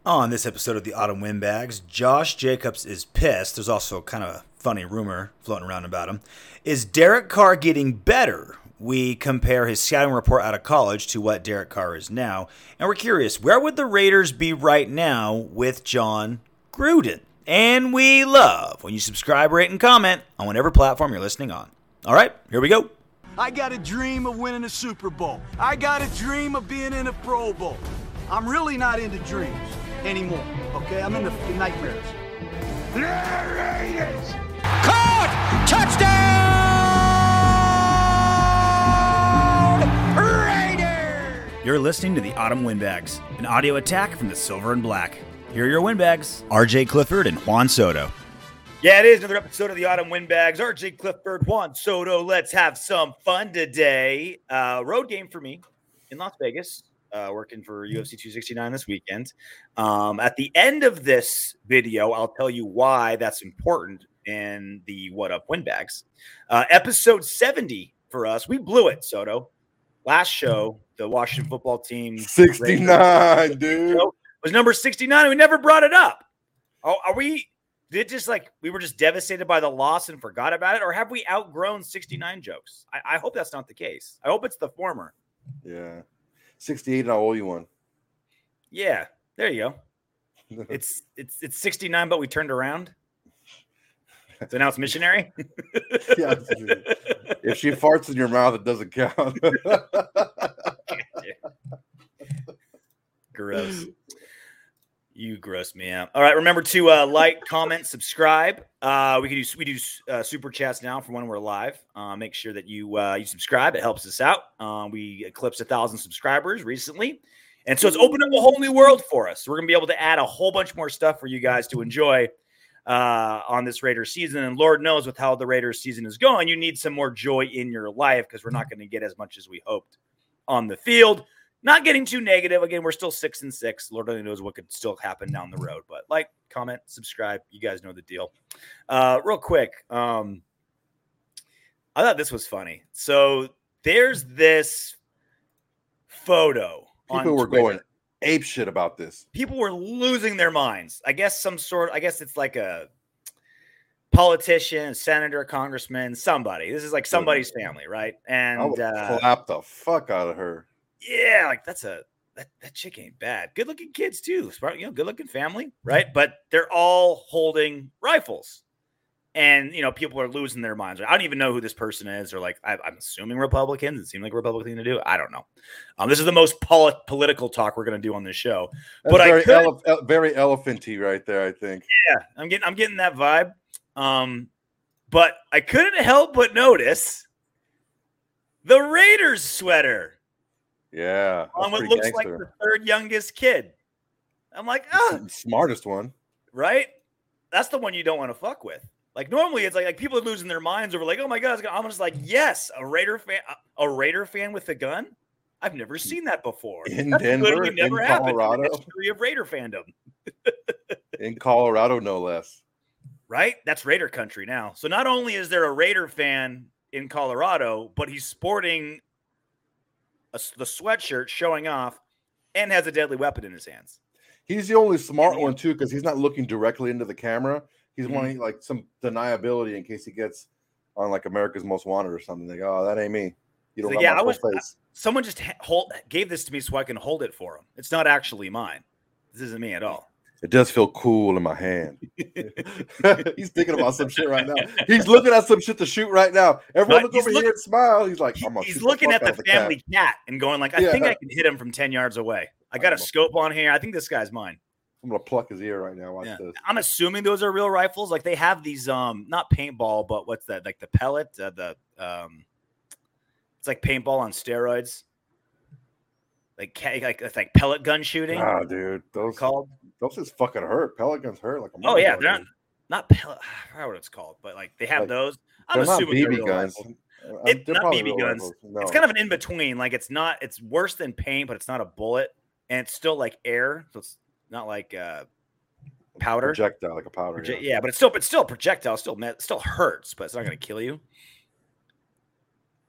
On this episode of the Autumn Windbags, Josh Jacobs is pissed. There's also kind of a funny rumor floating around about him. Is Derek Carr getting better? We compare his scouting report out of college to what Derek Carr is now. And we're curious, where would the Raiders be right now with John Gruden? And we love when you subscribe, rate, and comment on whatever platform you're listening on. All right, here we go. I got a dream of winning a Super Bowl. I got a dream of being in a Pro Bowl. I'm really not into dreams anymore, okay? I'm into nightmares. The Raiders! Caught! Touchdown! Raiders! You're listening to the Autumn Windbags, an audio attack from the Silver and Black. Here are your Windbags, RJ Clifford and Juan Soto. Yeah, it is another episode of the Autumn Windbags. RJ Clifford, Juan Soto. Let's have some fun today. Road game for me in Las Vegas. Working for UFC 269 this weekend. At the end of this video, I'll tell you why that's important in the What Up Windbags. Episode 70 for us. We blew it, Soto. Last show, the Washington football team 69, dude. Was number 69, and we never brought it up. Are we we were just devastated by the loss and forgot about it, or have we outgrown 69 jokes? I hope that's not the case. I hope it's the former. Yeah. 68, and I'll owe you one. Yeah, there you go. It's 69, but we turned around. So now it's missionary. Yeah, if she farts in your mouth, it doesn't count. Gross. You gross me out. All right, remember to like, comment, subscribe. We do super chats now for when we're live. Make sure that you subscribe. It helps us out. We eclipsed 1,000 subscribers recently, and so it's opened up a whole new world for us. We're gonna be able to add a whole bunch more stuff for you guys to enjoy on this Raiders season. And Lord knows, with how the Raiders season is going, you need some more joy in your life because we're not going to get as much as we hoped on the field. Not getting too negative. Again, we're still 6-6. Lord only knows what could still happen down the road. But like, comment, subscribe. You guys know the deal. Real quick, I thought this was funny. So there's this photo. People were going ape shit about this. People were losing their minds. I guess it's like a politician, senator, congressman, somebody. This is like somebody's family, right? And I would clap the fuck out of her. Yeah, like that chick ain't bad. Good looking kids too. Smart, good looking family, right? But they're all holding rifles. And people are losing their minds. I don't even know who this person is, or like I'm assuming Republicans. It seemed like a Republican thing to do. I don't know. This is the most political talk we're going to do on this show. That's but very elephanty right there, I think. Yeah, I'm getting that vibe. But I couldn't help but notice the Raiders sweater. Yeah, on what looks like the third youngest kid. I'm like, smartest one, right? That's the one you don't want to fuck with. Like normally, it's like people are losing their minds over like, oh my god, I'm just like, yes, a Raider fan with a gun. I've never seen that before. In That's Denver, in never Colorado, in the history of Raider fandom. In Colorado, no less. Right? That's Raider country now. So not only is there a Raider fan in Colorado, but he's sporting the sweatshirt showing off and has a deadly weapon in his hands. He's the only smart one too, because he's not looking directly into the camera. He's wanting like some deniability in case he gets on like America's Most Wanted or something. Like, oh, that ain't me. You don't have my full face. Someone just gave this to me so I can hold it for him. It's not actually mine. This isn't me at all. It does feel cool in my hand. He's thinking about some shit right now. He's looking at some shit to shoot right now. Everyone look over here and smile. He's like, he's looking at the family cat and going like, I think I can hit him from 10 yards away. I got a scope on here. I think this guy's mine. I'm gonna pluck his ear right now. Watch this. I'm assuming those are real rifles. Like they have these, not paintball, but what's that? Like the pellet, it's like paintball on steroids. It's like pellet gun shooting. Oh, dude, those just fucking hurt. Pellet guns hurt. Like they're not pellet. I don't know what it's called, but like they have those. I'm assuming BB guns. It's not BB guns. No. It's kind of an in between. Like it's worse than paint, but it's not a bullet, and it's still like air, so it's not like powder. Projectile, like a powder. Yeah, but it's still a projectile. Still hurts, but it's not going to kill you.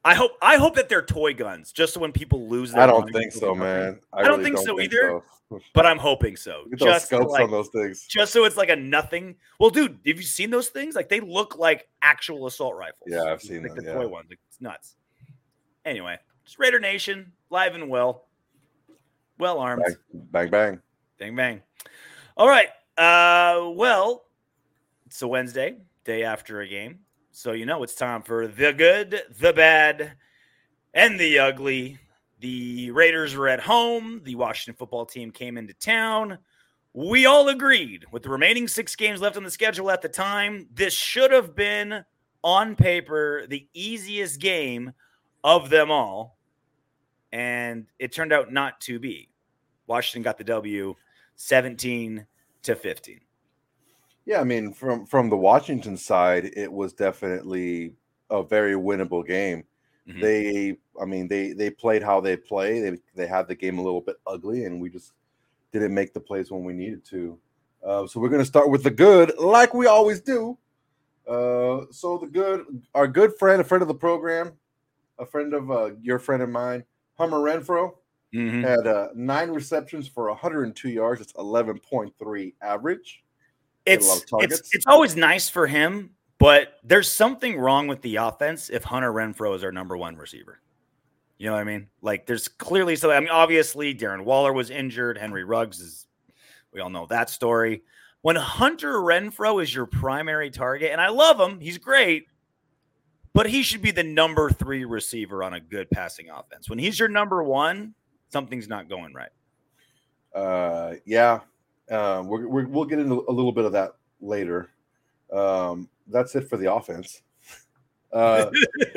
I hope that they're toy guns, just so when people lose their I don't money, think so, man. I don't think so either. But I'm hoping so. Look at those scopes on those things. Just so it's like a nothing. Well, dude, have you seen those things? Like they look like actual assault rifles. Yeah, I've seen like them. The toy ones. Like, it's nuts. Anyway, just Raider Nation, live and well armed. Bang, bang. Bang, bang. All right. Well, it's a Wednesday, day after a game. So it's time for the good, the bad, and the ugly. The Raiders were at home. The Washington football team came into town. We all agreed with the remaining 6 games left on the schedule at the time, this should have been, on paper, the easiest game of them all. And it turned out not to be. Washington got the W 17-15. Yeah, I mean, from the Washington side, it was definitely a very winnable game. Mm-hmm. They played how they play. They had the game a little bit ugly, and we just didn't make the plays when we needed to. So we're going to start with the good, like we always do. So the good, our good friend, a friend of the program, a friend of your friend of mine, Hunter Renfrow, had 9 receptions for 102 yards. It's 11.3 average. It's always nice for him, but there's something wrong with the offense if Hunter Renfrow is our number 1 receiver. You know what I mean? Like, there's clearly something. I mean, obviously, Darren Waller was injured. Henry Ruggs is, we all know that story. When Hunter Renfrow is your primary target, and I love him, he's great, but he should be the number 3 receiver on a good passing offense. When he's your number 1, something's not going right. Yeah. We'll get into a little bit of that later. That's it for the offense. Over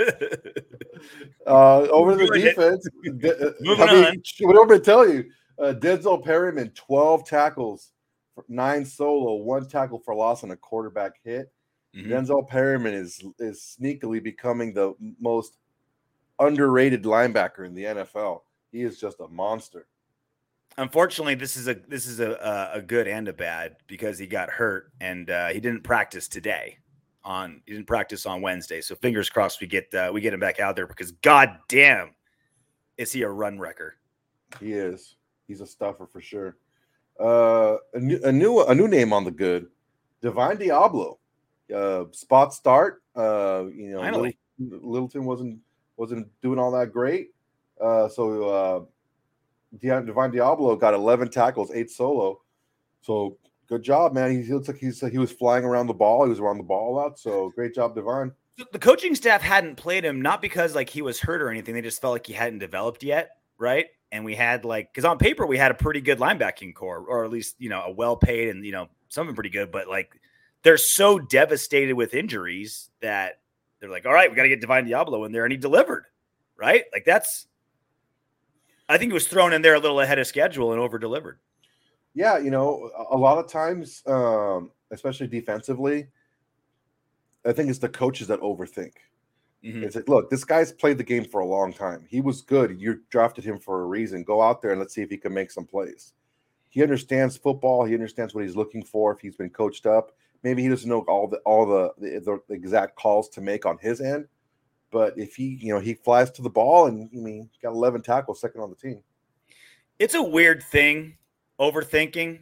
the defense, what I'm going to tell you, Denzel Perryman, 12 tackles, 9 solo, 1 tackle for loss, and a quarterback hit. Mm-hmm. Denzel Perryman is sneakily becoming the most underrated linebacker in the NFL. He is just a monster. Unfortunately, this is a good and a bad because he got hurt and he didn't practice today. He didn't practice on Wednesday, so fingers crossed we get him back out there because goddamn, is he a run wrecker? He is. He's a stuffer for sure. A new name on the good, Divine Diablo. Spot start. Finally. Littleton wasn't doing all that great. So Divine Diablo got 11 tackles, 8 solo. So good job, man. He looks like he was flying around the ball. He was around the ball a lot. So great job, Divine. The coaching staff hadn't played him, not because like he was hurt or anything. They just felt like he hadn't developed yet, right? And we had because on paper we had a pretty good linebacking core, or at least a well-paid and something pretty good. But like they're so devastated with injuries that they're like, all right, we got to get Divine Diablo in there, and he delivered, right? Like that's. I think he was thrown in there a little ahead of schedule and over-delivered. Yeah, a lot of times, especially defensively, I think it's the coaches that overthink. Mm-hmm. It's like, look, this guy's played the game for a long time. He was good. You drafted him for a reason. Go out there and let's see if he can make some plays. He understands football. He understands what he's looking for if he's been coached up. Maybe he doesn't know all the exact calls to make on his end. But if he flies to the ball and got 11 tackles, second on the team. It's a weird thing, overthinking,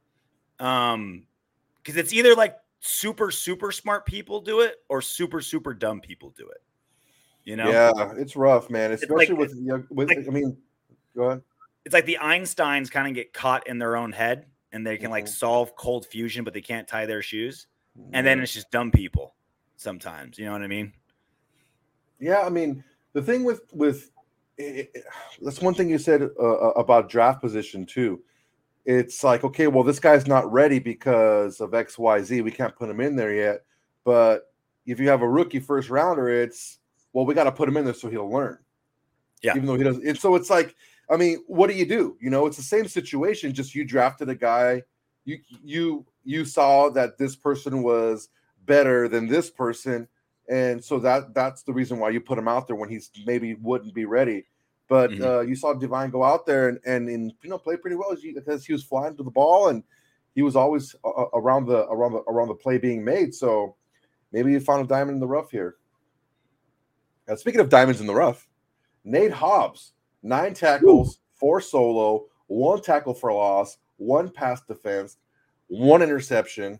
because it's either like super smart people do it or super dumb people do it. Yeah, it's rough, man. Especially go ahead. It's like the Einsteins kind of get caught in their own head and they can solve cold fusion, but they can't tie their shoes. And then it's just dumb people sometimes. You know what I mean? Yeah, I mean, the thing with that's one thing you said about draft position too. It's like, okay, well, this guy's not ready because of X, Y, Z. We can't put him in there yet. But if you have a rookie first rounder, it's, well, we got to put him in there so he'll learn. Yeah. Even though he doesn't. And so it's like, I mean, what do? It's the same situation. Just you drafted a guy. You saw that this person was better than this person. And so that's the reason why you put him out there when he's maybe wouldn't be ready. But you saw Divine go out there and play pretty well because he was flying to the ball and he was always around the play being made. So maybe you found a diamond in the rough here. Speaking of diamonds in the rough, Nate Hobbs, 9 tackles, 4 solo, 1 tackle for loss, 1 pass defense, 1 interception.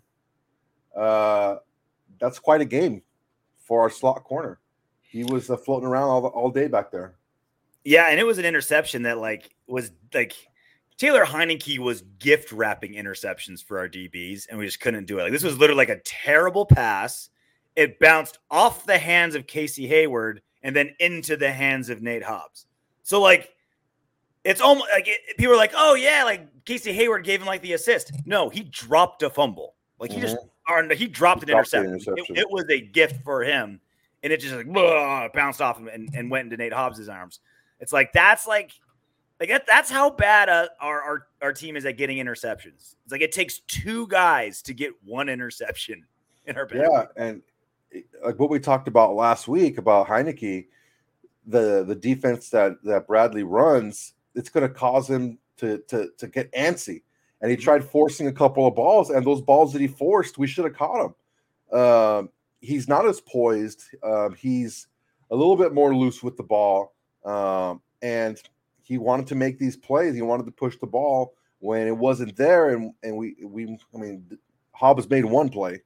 That's quite a game for our slot corner. He was floating around all day back there. Yeah, and it was an interception that was Taylor Heineke was gift wrapping interceptions for our DBs, and we just couldn't do it. This was literally a terrible pass. It bounced off the hands of Casey Hayward and then into the hands of Nate Hobbs. So it's almost people are like, oh yeah, Casey Hayward gave him the assist. No, he dropped a fumble. He dropped an interception. It was a gift for him, and it just bounced off him and went into Nate Hobbs' arms. It's that's how bad our team is at getting interceptions. It's it takes 2 guys to get 1 interception in our back. Yeah, and what we talked about last week about Heineke, the defense that Bradley runs, it's going to cause him to get antsy. And he tried forcing a couple of balls, and those balls that he forced, we should have caught him. He's not as poised. He's a little bit more loose with the ball, and he wanted to make these plays. He wanted to push the ball when it wasn't there, and Hobbs made 1 play.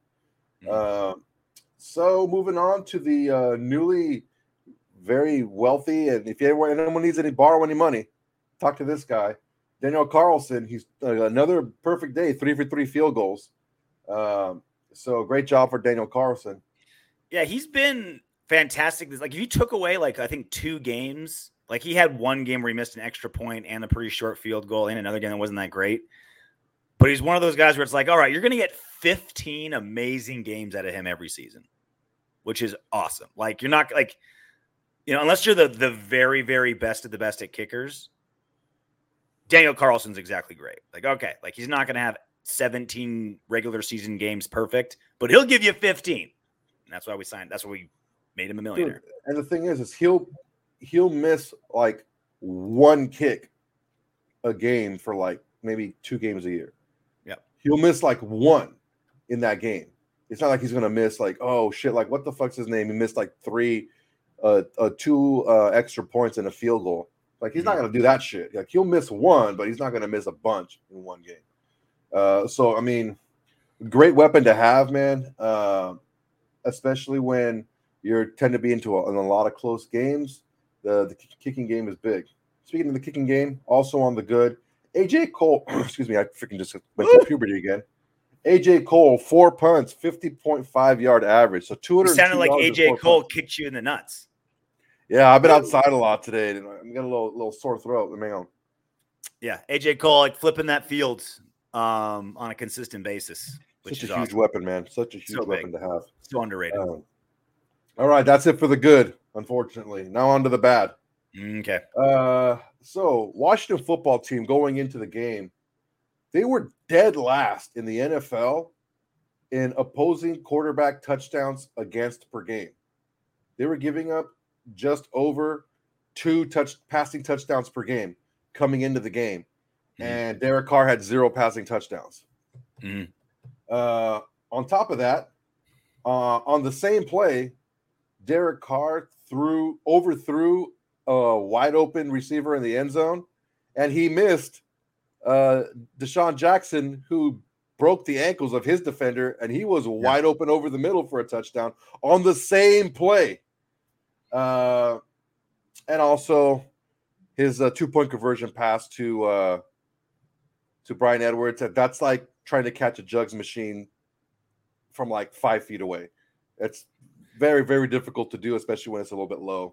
So moving on to the newly very wealthy, and if anyone needs borrow any money, talk to this guy. Daniel Carlson, he's another perfect day, 3 for 3 field goals. So great job for Daniel Carlson. Yeah, he's been fantastic. If you took away I think 2 games, he had 1 game where he missed an extra point and a pretty short field goal, and another game that wasn't that great. But he's one of those guys where it's all right, you're going to get 15 amazing games out of him every season, which is awesome. You're not unless you're the very, very best of the best at kickers, Daniel Carlson's exactly great. He's not going to have 17 regular season games perfect, but he'll give you 15. And that's why we signed. That's why we made him a millionaire. And the thing is he'll miss 1 kick a game for maybe 2 games a year. Yeah. He'll miss 1 in that game. It's not he's going to miss oh shit, what the fuck's his name? He missed 3 2 extra points and a field goal. He's not going to do that shit. He'll miss 1, but he's not going to miss a bunch in 1 game. So great weapon to have, man. Especially when you tend to be in a lot of close games. The kicking game is big. Speaking of the kicking game, also on the good, AJ Cole. Excuse me, I freaking just went through puberty again. AJ Cole, 4 punts, 50.5 yard average. So 200. Sounded like AJ Cole kicked you in the nuts. Yeah, I've been outside a lot today, and I'm got a little sore throat. Let me know. Yeah, AJ Cole flipping that field on a consistent basis. Such a huge weapon, man. Such a huge weapon to have. So underrated. All right, that's it for the good, unfortunately. Now on to the bad. Okay. So Washington football team going into the game, they were dead last in the NFL in opposing quarterback touchdowns against per game. They were giving up just over 2 passing touchdowns per game coming into the game. And Derek Carr had 0 passing touchdowns. On top of that, on the same play, Derek Carr overthrew a wide open receiver in the end zone, and he missed Deshaun Jackson, who broke the ankles of his defender, and he was wide open over the middle for a touchdown on the same play. And also his 2-point conversion pass to Bryan Edwards. That's like trying to catch a jugs machine from 5 feet away. It's very, very difficult to do, especially when it's a little bit low.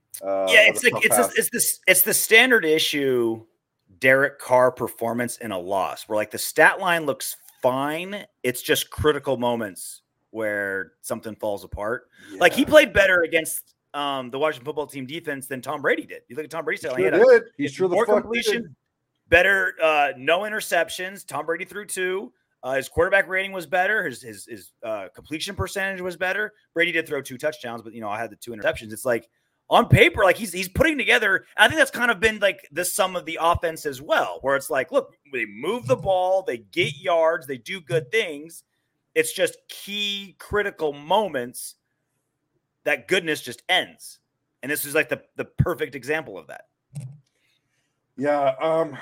It's the standard issue Derek Carr performance in a loss where the stat line looks fine. It's just critical moments where something falls apart. Yeah. He played better against the Washington football team defense than Tom Brady did. You look at Tom Brady's stat line. He's sure the more fuck completion, did. Better, no interceptions. Tom Brady threw 2. His quarterback rating was better. His completion percentage was better. Brady did throw 2 touchdowns, but I had the 2 interceptions. It's on paper, he's putting together. I think that's kind of been the sum of the offense as well, where it's look, they move the ball, they get yards, they do good things. It's just key critical moments that goodness just ends. And this is like the perfect example of that. Yeah,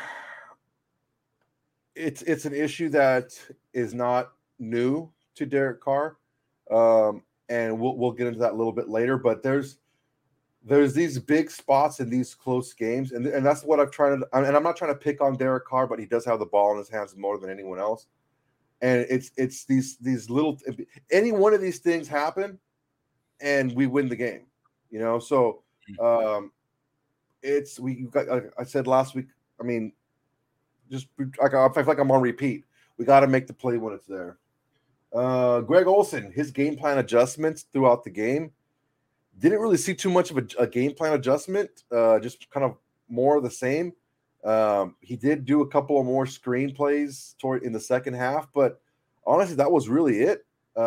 it's an issue that is not new to Derek Carr, and we'll get into that a little bit later. But there's these big spots in these close games, and that's what I've tried to. And I'm not trying to pick on Derek Carr, but he does have the ball in his hands more than anyone else. And it's these little, any one of these things happen, and we win the game. So I said last week. I mean, just I feel like I'm on repeat. We got to make the play when it's there. Greg Olsen, his game plan adjustments throughout the game, didn't really see too much of a game plan adjustment. Just kind of more of the same. He did do a couple of more screen plays in the second half, but honestly, that was really it.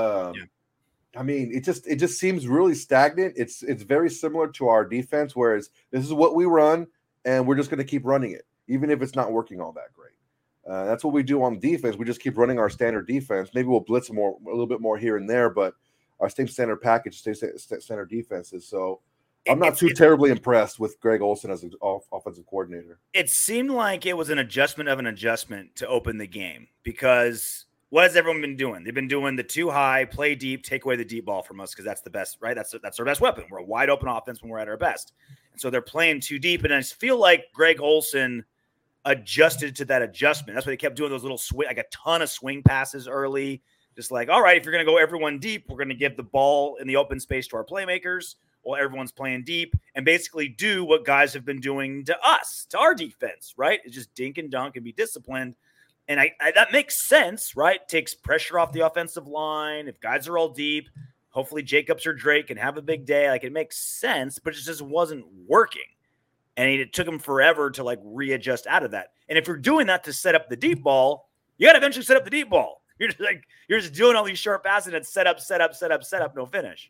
I mean, it just seems really stagnant. It's very similar to our defense, whereas this is what we run, and we're just going to keep running it, even if it's not working all that great. That's what we do on defense. We just keep running our standard defense. Maybe we'll blitz a little bit more here and there, but our same standard package, standard defenses. So I'm not too terribly impressed with Greg Olsen as an offensive coordinator. It seemed like it was an adjustment of an adjustment to open the game, because what has everyone been doing? They've been doing the too high, play deep, take away the deep ball from us, because that's the best, right? That's our best weapon. We're a wide open offense when we're at our best. And so they're playing too deep. And I just feel like Greg Olsen adjusted to that adjustment. That's why they kept doing those little like a ton of swing passes early. Just like, all right, if you're going to go everyone deep, we're going to give the ball in the open space to our playmakers while everyone's playing deep, and basically do what guys have been doing to us, to our defense, right? It's just dink and dunk and be disciplined. And I that makes sense, right? Takes pressure off the offensive line. If guys are all deep, hopefully Jacobs or Drake can have a big day. Like, it makes sense, but it just wasn't working. And it took him forever to like readjust out of that. And if you're doing that to set up the deep ball, you got to eventually set up the deep ball. You're just doing all these short passes and set up, no finish.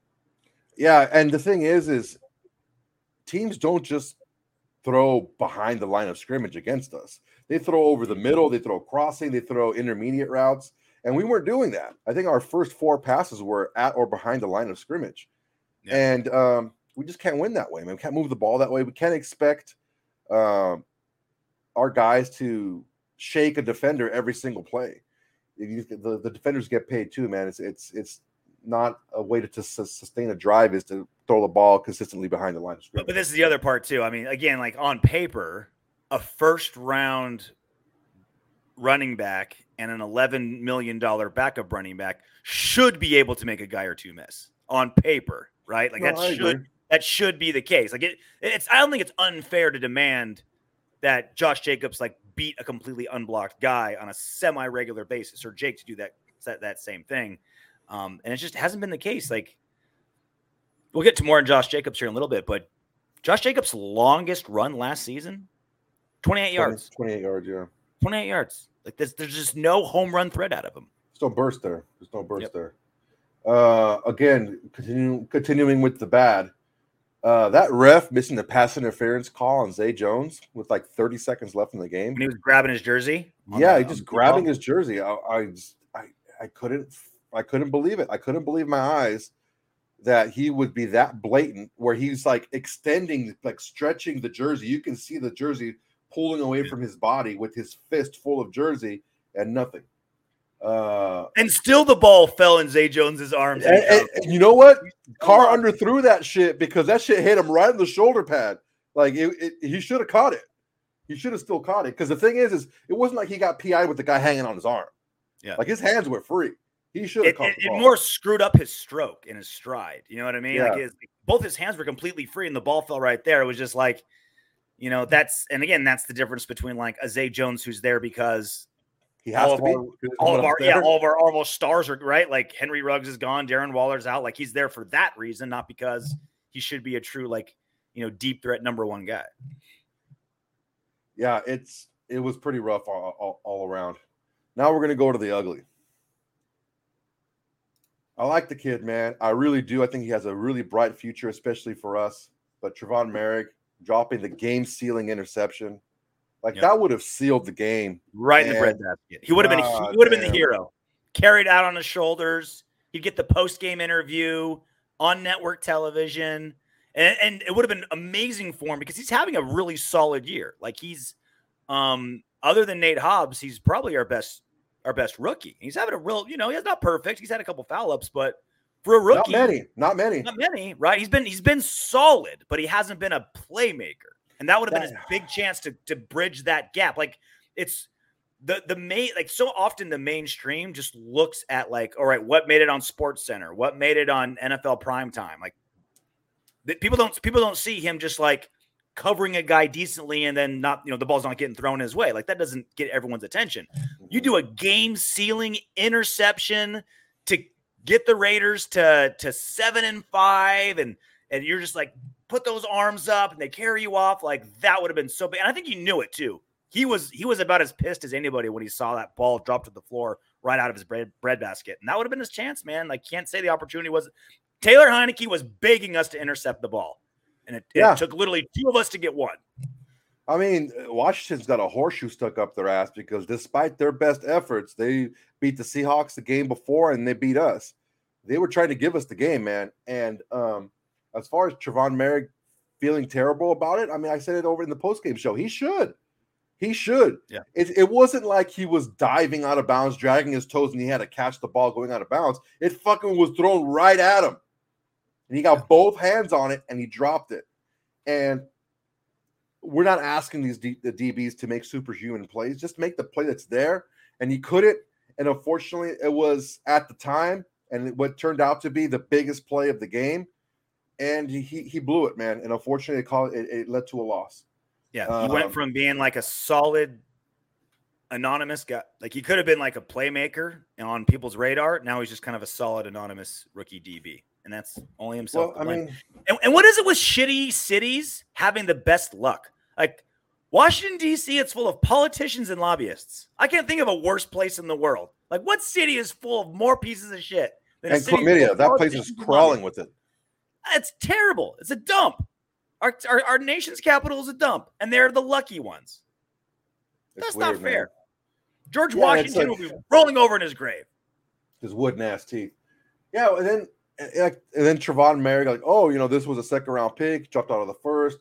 Yeah, and the thing is teams don't just throw behind the line of scrimmage against us. They throw over the middle, they throw crossing, they throw intermediate routes, and we weren't doing that. I think our first 4 passes were at or behind the line of scrimmage. Yeah. And we just can't win that way, man. We can't move the ball that way. We can't expect our guys to shake a defender every single play. The defenders get paid too, man. It's not a way to sustain a drive is to throw the ball consistently behind the line of scrimmage. But this is the other part too. I mean, again, like on paper, a first-round running back and an $11 million backup running back should be able to make a guy or two miss on paper, right? Like that should be the case. Like it's I don't think it's unfair to demand that Josh Jacobs like beat a completely unblocked guy on a semi-regular basis, or Jake to do that same thing. And it just hasn't been the case. Like, we'll get to more on Josh Jacobs here in a little bit, but Josh Jacobs' longest run last season, 28 yards. 28 yards, yeah. 28 yards. Like, there's just no home run threat out of him. There's no burst there. There. Again, continuing with the bad. That ref missing the pass interference call on Zay Jones with like 30 seconds left in the game. When he was grabbing his jersey? Yeah, he just grabbing his jersey. I couldn't believe it. I couldn't believe my eyes that he would be that blatant, where he's like extending, like stretching the jersey. You can see the jersey pulling away from his body with his fist full of jersey and nothing. And still the ball fell in Zay Jones's arms. And you know what? Carr underthrew that shit because that shit hit him right in the shoulder pad. Like he should have caught it. He should have still caught it. Because the thing is it wasn't like he got PI'd with the guy hanging on his arm. Yeah. Like his hands were free. He should have caught the ball. It more screwed up his stroke in his stride. You know what I mean? Yeah. Like both his hands were completely free and the ball fell right there. It was just like, that's the difference between like a Zay Jones who's there because he has to be. All of our almost stars are right. Like Henry Ruggs is gone, Darren Waller's out. Like he's there for that reason, not because he should be a true deep threat number one guy. Yeah, it was pretty rough all around. Now we're gonna go to the ugly. I like the kid, man. I really do. I think he has a really bright future, especially for us. But Trevon Merrick dropping the game-sealing interception. That would have sealed the game. Right in the breadbasket. He would have been the hero. Carried out on his shoulders. He'd get the post-game interview on network television. And it would have been amazing for him because he's having a really solid year. Like he's, other than Nate Hobbs, he's probably our best rookie. He's having a real, he's not perfect. He's had a couple foul ups, but for a rookie, not many, right? He's been solid, but he hasn't been a playmaker. And that would have been his big chance to bridge that gap. Like it's the main, like so often the mainstream just looks at like, all right, what made it on Sports Center? What made it on NFL primetime? Like people don't see him just like covering a guy decently and then not, the ball's not getting thrown his way. Like that doesn't get everyone's attention. You do a game sealing interception to get the Raiders to 7-5 and you're just like, put those arms up and they carry you off. Like that would have been so big. And I think he knew it too. He was about as pissed as anybody when he saw that ball drop to the floor right out of his bread basket. And that would have been his chance, man. Like can't say the opportunity was. Taylor Heinicke was begging us to intercept the ball. And it took literally two of us to get one. I mean, Washington's got a horseshoe stuck up their ass because despite their best efforts, they beat the Seahawks the game before and they beat us. They were trying to give us the game, man. And as far as Trevon Merrick feeling terrible about it, I mean, I said it over in the postgame show. He should. Yeah. It wasn't like he was diving out of bounds, dragging his toes, and he had to catch the ball going out of bounds. It fucking was thrown right at him. And he got both hands on it, and he dropped it. And we're not asking the DBs to make superhuman plays. Just make the play that's there. And he couldn't. And unfortunately, it was at the time, and what turned out to be the biggest play of the game. And he blew it, man. And unfortunately, it led to a loss. Yeah, he went from being like a solid anonymous guy. Like he could have been like a playmaker on people's radar. Now he's just kind of a solid anonymous rookie DB. And that's only himself. Well, I mean, and what is it with shitty cities having the best luck? Like Washington, D.C., it's full of politicians and lobbyists. I can't think of a worse place in the world. Like what city is full of more pieces of shit than and chlamydia? That place is crawling with it. It's terrible. It's a dump. Our nation's capital is a dump, and they're the lucky ones. That's weird, not fair. Man. George Washington will be rolling over in his grave. His wooden ass teeth. Yeah, and then Trevon Merrick, like, oh, this was a second round pick, dropped out of the first.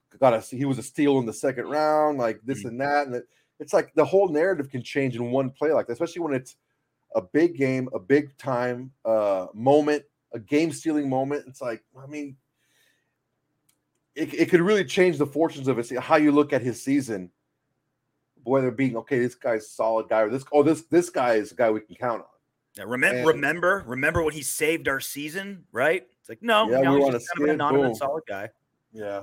He was a steal in the second round, like this and that. And it's like the whole narrative can change in one play like that, especially when it's a big game, a big time moment, a game stealing moment. It's like, I mean, it could really change the fortunes of it. See how you look at his season, whether being okay, this guy's a solid guy, or this guy is a guy we can count on. Yeah, remember when he saved our season, right? It's like no, he's just kind of an anonymous solid guy. Yeah.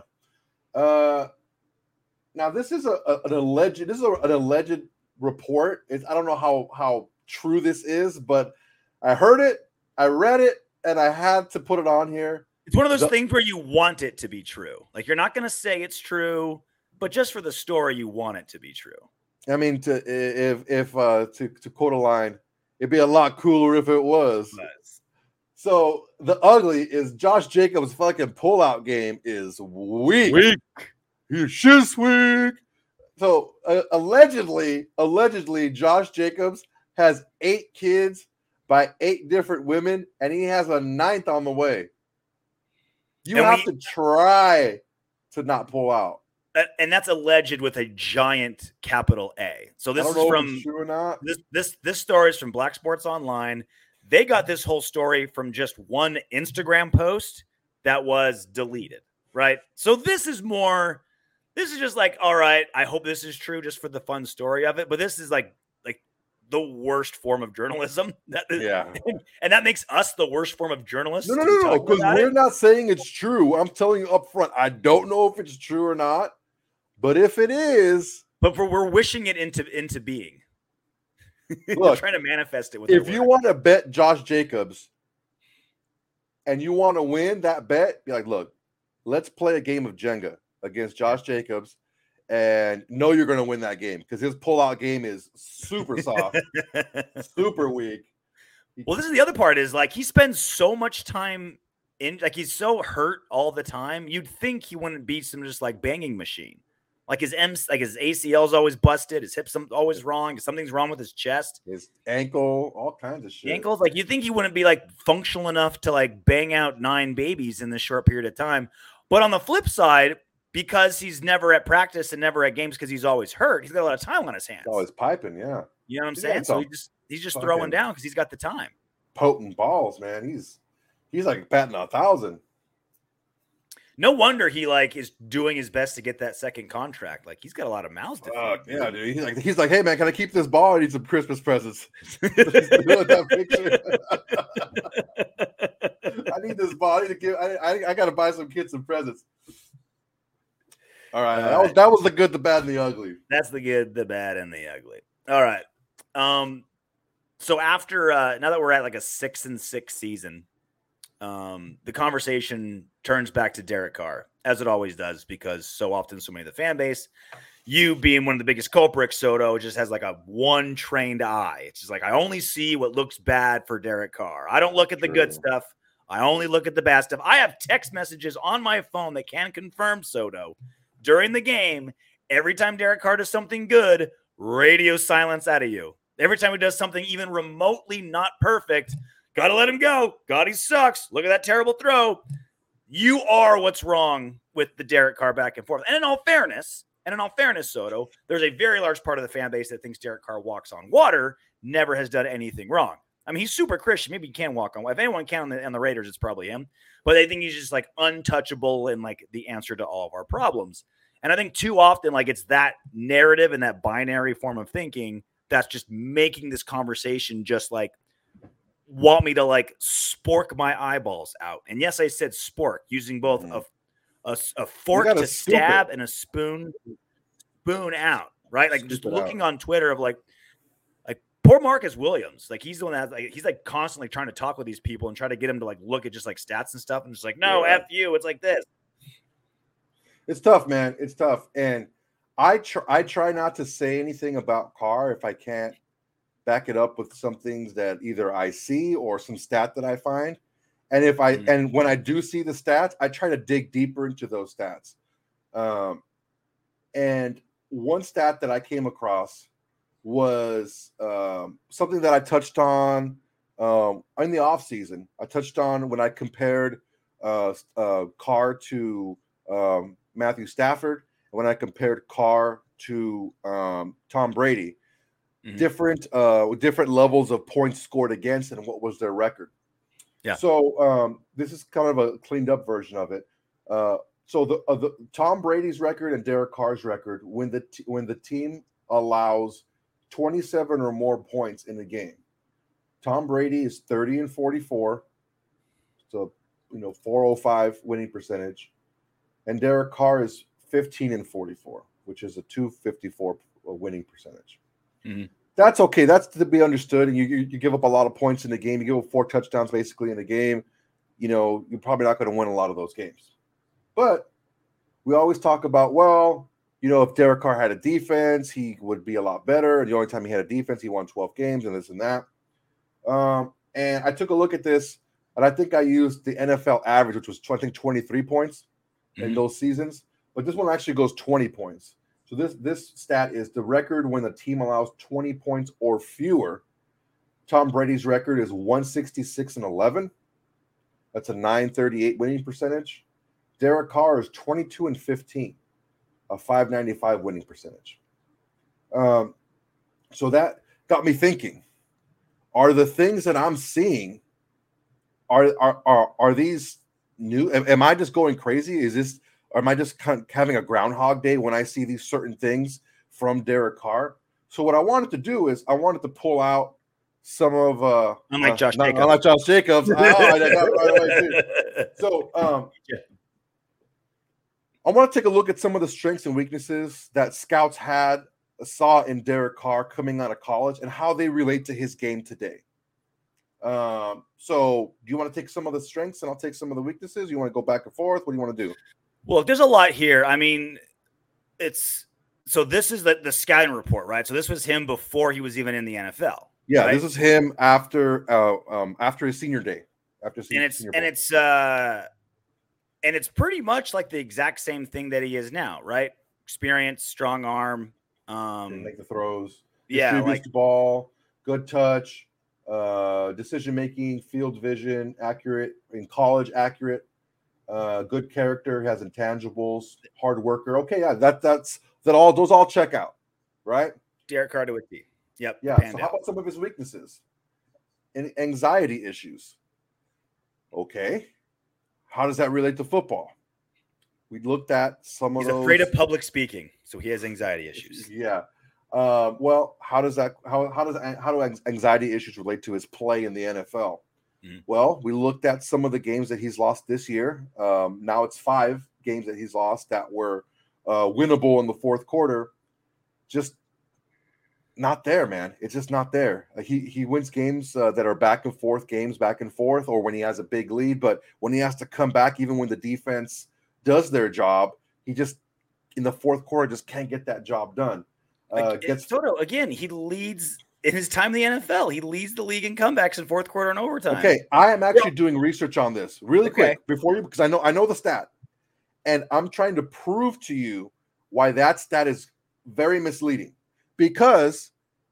Now this is an alleged report. I don't know how true this is, but I heard it, I read it, and I had to put it on here. It's one of those things where you want it to be true. Like you're not going to say it's true, but just for the story, you want it to be true. I mean, to quote a line, it'd be a lot cooler if it was. Nice. So the ugly is Josh Jacobs' fucking pullout game is weak. He's just weak. So allegedly, Josh Jacobs has 8 kids by 8 different women, and he has a 9th on the way. You have to try to not pull out. And that's alleged with a giant capital A. So this is from true or not. This story is from Black Sports Online. They got this whole story from just one Instagram post that was deleted, right? So this is just like, all right, I hope this is true just for the fun story of it. But this is like the worst form of journalism. And that makes us the worst form of journalists. No, because we're not saying it's true. I'm telling you up front, I don't know if it's true or not, but if it is, we're wishing it into being. Look, trying to manifest it with. If you want to bet Josh Jacobs and you want to win that bet, be like, look, let's play a game of Jenga against Josh Jacobs. And know you're going to win that game because his pullout game is super soft, super weak. Well, this is the other part is like he spends so much time in, like he's so hurt all the time. You'd think he wouldn't be some just like banging machine. Like his ACL is always busted. His hips always wrong. Something's wrong with his chest, his ankle, all kinds of shit. Ankles, like you think he wouldn't be like functional enough to like bang out 9 babies in this short period of time. But on the flip side, because he's never at practice and never at games because he's always hurt, he's got a lot of time on his hands. Always piping, yeah. You know what I'm saying? So he's just throwing down because he's got the time. Potent balls, man. He's like batting 1,000. No wonder he is doing his best to get that second contract. Like, he's got a lot of mouths to feed. Yeah, dude. He's like, hey man, can I keep this ball? I need some Christmas presents. That picture. I need this ball. I got to buy some kids some presents. All right, that was the good, the bad, and the ugly. That's the good, the bad, and the ugly. All right. So after now that we're at like a 6-6 season, the conversation turns back to Derek Carr, as it always does, because so often so many of the fan base, you being one of the biggest culprits, Soto, just has like a one trained eye. It's just like, I only see what looks bad for Derek Carr. I don't look at the good stuff. I only look at the bad stuff. I have text messages on my phone that can confirm, Soto, during the game, every time Derek Carr does something good, radio silence out of you. Every time he does something even remotely not perfect, got to let him go. God, he sucks. Look at that terrible throw. You are what's wrong with the Derek Carr back and forth. And in all fairness, Soto, there's a very large part of the fan base that thinks Derek Carr walks on water, never has done anything wrong. I mean, he's super Christian. Maybe he can walk on water. If anyone can on the Raiders, it's probably him. But they think he's just like untouchable and like the answer to all of our problems. And I think too often, like, it's that narrative and that binary form of thinking that's just making this conversation just like want me to like spork my eyeballs out. And yes, I said spork, using both a fork to stab and a spoon out, right? Like just looking on Twitter of like poor Marcus Williams. Like, he's the one that he's like constantly trying to talk with these people and try to get them to like look at just like stats and stuff. And just like, no, F you. It's like this. It's tough, man. It's tough. And I try not to say anything about Carr if I can't back it up with some things that either I see or some stat that I find. And if I and when I do see the stats, I try to dig deeper into those stats. And one stat that I came across was something that I touched on in the offseason. I touched on when I compared Carr to Matthew Stafford, and when I compared Carr to Tom Brady, different levels of points scored against and what was their record. Yeah. So this is kind of a cleaned up version of it. So the Tom Brady's record and Derek Carr's record when the team allows 27 or more points in the game. Tom Brady is 30-44, so 405 winning percentage. And Derek Carr is 15-44, which is a 254 winning percentage. That's okay. That's to be understood. And you give up a lot of points in the game. You give up 4 touchdowns basically in the game. You're probably not going to win a lot of those games. But we always talk about, well, if Derek Carr had a defense, he would be a lot better. And the only time he had a defense, he won 12 games and this and that. And I took a look at this, and I think I used the NFL average, which was, I think, 23 points in those seasons. But this one actually goes 20 points. So this stat is the record when the team allows 20 points or fewer. Tom Brady's record is 166-11. That's a 938 winning percentage. Derek Carr is 22-15, a 595 winning percentage. So that got me thinking: are the things that I'm seeing are these new? Am I just going crazy? Or am I just kind of having a Groundhog Day when I see these certain things from Derek Carr? So what I wanted to do is I wanted to pull out some of unlike Josh Jacobs. Unlike Josh Jacobs. I got it right away too. So I want to take a look at some of the strengths and weaknesses that scouts saw in Derek Carr coming out of college and how they relate to his game today. So do you want to take some of the strengths and I'll take some of the weaknesses? You want to go back and forth? What do you want to do? Well, there's a lot here. I mean, this is the scouting report, right? So this was him before he was even in the NFL. Yeah, right? This is him after his senior day. And it's pretty much like the exact same thing that he is now, right? Experience, strong arm, make the throws, distributes the ball, good touch, decision making, field vision, accurate in college, accurate. good character, has intangibles, hard worker. Okay, yeah, those all check out, right? Derek Carr to a T. Yep. Yeah. So how about some of his weaknesses? Anxiety issues. Okay. How does that relate to football? We looked at some of those. He's afraid of public speaking, so he has anxiety issues. Yeah. Well, how do anxiety issues relate to his play in the NFL? Mm-hmm. Well, we looked at some of the games that he's lost this year. Now it's 5 games that he's lost that were winnable in the fourth quarter. Just not there, man. It's just not there. He wins games that are back and forth, or when he has a big lead. But when he has to come back, even when the defense does their job, he just in the fourth quarter just can't get that job done. Toto, again, he leads in his time in the NFL. He leads the league in comebacks in fourth quarter and overtime. Okay, I am actually doing research on this really quick before you, because I know the stat, and I'm trying to prove to you why that stat is very misleading. Because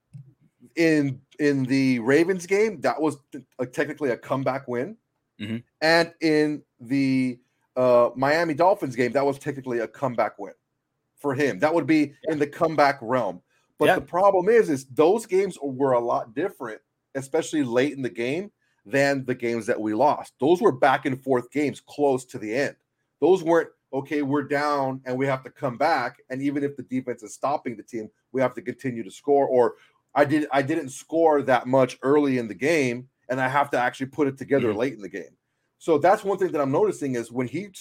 in the Ravens game, that was technically a comeback win, mm-hmm. and in the Miami Dolphins game, that was technically a comeback win for him. That would be in the comeback realm. But the problem is those games were a lot different, especially late in the game, than the games that we lost. Those were back and forth games close to the end. Those weren't, okay, we're down and we have to come back. And even if the defense is stopping the team, we have to continue to score. Or I didn't score that much early in the game, and I have to actually put it together late in the game. So that's one thing that I'm noticing is when you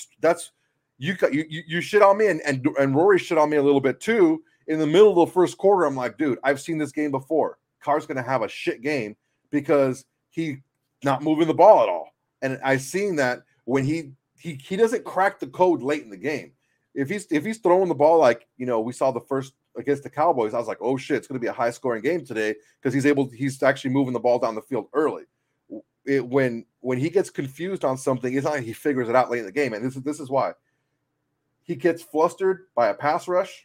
shit on me and Rory shit on me a little bit too. In the middle of the first quarter, I'm like, dude, I've seen this game before. Carr's going to have a shit game because he's not moving the ball at all. And I've seen that when he doesn't crack the code late in the game. If he's throwing the ball like, we saw the first against the Cowboys, I was like, oh shit, it's going to be a high scoring game today because he's actually moving the ball down the field early. When he gets confused on something, it's not like he figures it out late in the game. And this is why he gets flustered by a pass rush.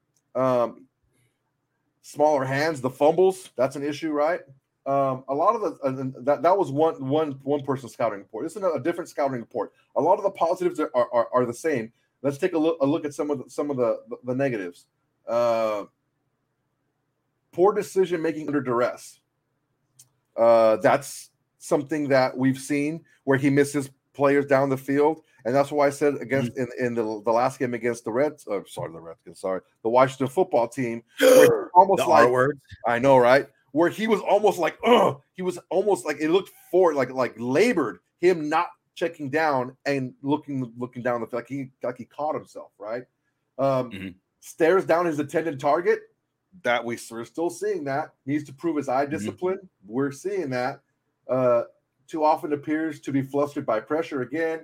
Smaller hands, the fumbles, that's an issue, right? A lot of that was one person's scouting report. This is a different scouting report. A lot of the positives are the same. Let's take a look at some of the negatives. Poor decision making under duress. That's something that we've seen where he misses players down the field. And that's why I said against in the last game against the Washington football team, where almost the like R-word. I know, right? Where he was almost like, he was almost like it looked forward, like labored him not checking down and looking down the field, like he caught himself, right? Stares down his intended target. That we're still seeing that. Needs to prove his eye discipline. We're seeing that. Too often appears to be flustered by pressure again.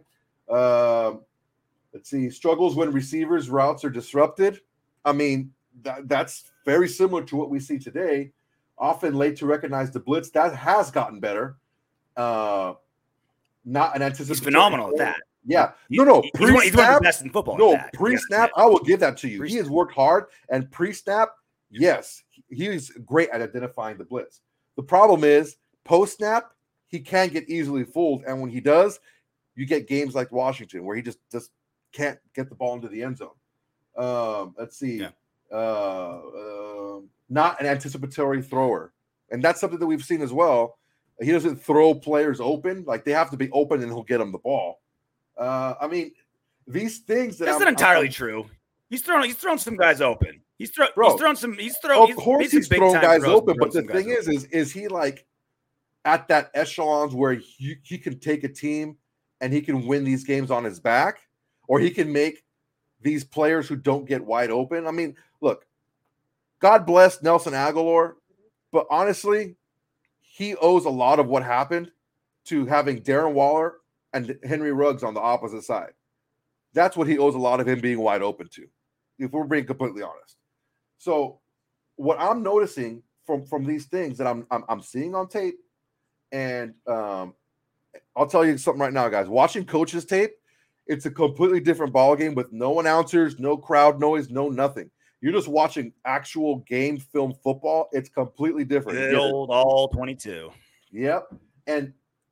Let's see. Struggles when receivers' routes are disrupted. I mean, that's very similar to what we see today. Often late to recognize the blitz. That has gotten better. Not an anticipatory. He's phenomenal at that. Yeah. No. He's one of the best in football. No, pre-snap, I will give that to you. He has worked hard. And pre-snap, yes, he's great at identifying the blitz. The problem is, post-snap, he can get easily fooled. And when he does, you get games like Washington where he just can't get the ball into the end zone. Let's see. Yeah. Not an anticipatory thrower. And that's something that we've seen as well. He doesn't throw players open. Like, they have to be open and he'll get them the ball. I mean, these things that's not entirely true. He's thrown some guys open. Of course he's thrown guys open, but the thing is he like at that echelons where he can take a team and he can win these games on his back, or he can make these players who don't get wide open. I mean, look, God bless Nelson Agholor, but honestly, he owes a lot of what happened to having Darren Waller and Henry Ruggs on the opposite side. That's what he owes a lot of him being wide open to, if we're being completely honest. So what I'm noticing from these things that I'm seeing on tape, and I'll tell you something right now, guys. Watching coaches tape, it's a completely different ballgame with no announcers, no crowd noise, no nothing. You're just watching actual game film football. It's completely different. Good old all 22. Yep. And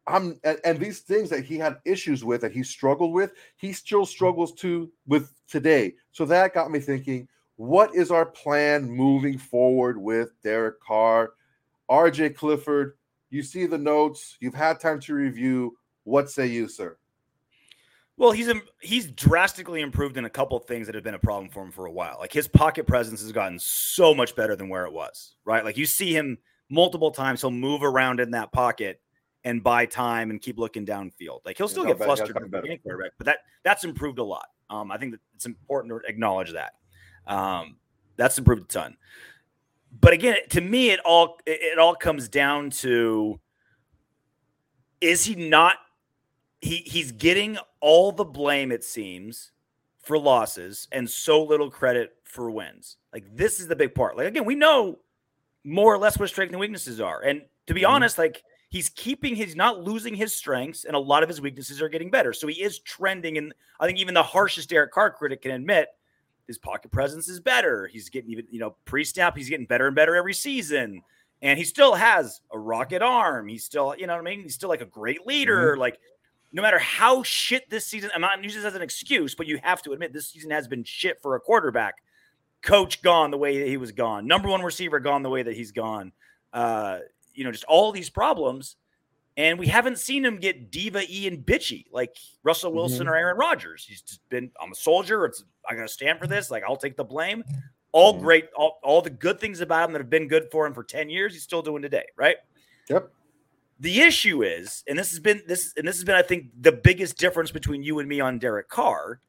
and these things that he had issues with, that he struggled with, he still struggles with today. So that got me thinking, what is our plan moving forward with Derek Carr? RJ Clifford, you see the notes, you've had time to review. What say you, sir? Well, he's drastically improved in a couple of things that have been a problem for him for a while. Like his pocket presence has gotten so much better than where it was, right? Like you see him multiple times, he'll move around in that pocket and buy time and keep looking downfield. Like he'll still get flustered with any quarterback, but that's improved a lot. I think that it's important to acknowledge that. That's improved a ton. But again, to me, it all comes down to, is he not? He's getting all the blame, it seems, for losses and so little credit for wins. Like this is the big part. Like again, we know more or less what strengths and weaknesses are, and to be honest, like he's not losing his strengths, and a lot of his weaknesses are getting better. So he is trending, and I think even the harshest Derek Carr critic can admit his pocket presence is better. He's getting even, pre-snap, he's getting better and better every season. And he still has a rocket arm. He's still, he's still like a great leader. Mm-hmm. Like no matter how shit this season, I'm not using this as an excuse, but you have to admit this season has been shit for a quarterback. Coach gone the way that he was gone. Number one receiver gone the way that he's gone. Just all these problems. And we haven't seen him get diva-y and bitchy like Russell Wilson or Aaron Rodgers. He's just been, I'm a soldier. I got to stand for this. Like, I'll take the blame. All great. All the good things about him that have been good for him for 10 years, he's still doing today, right? Yep. The issue is, and this has been, I think, the biggest difference between you and me on Derek Carr,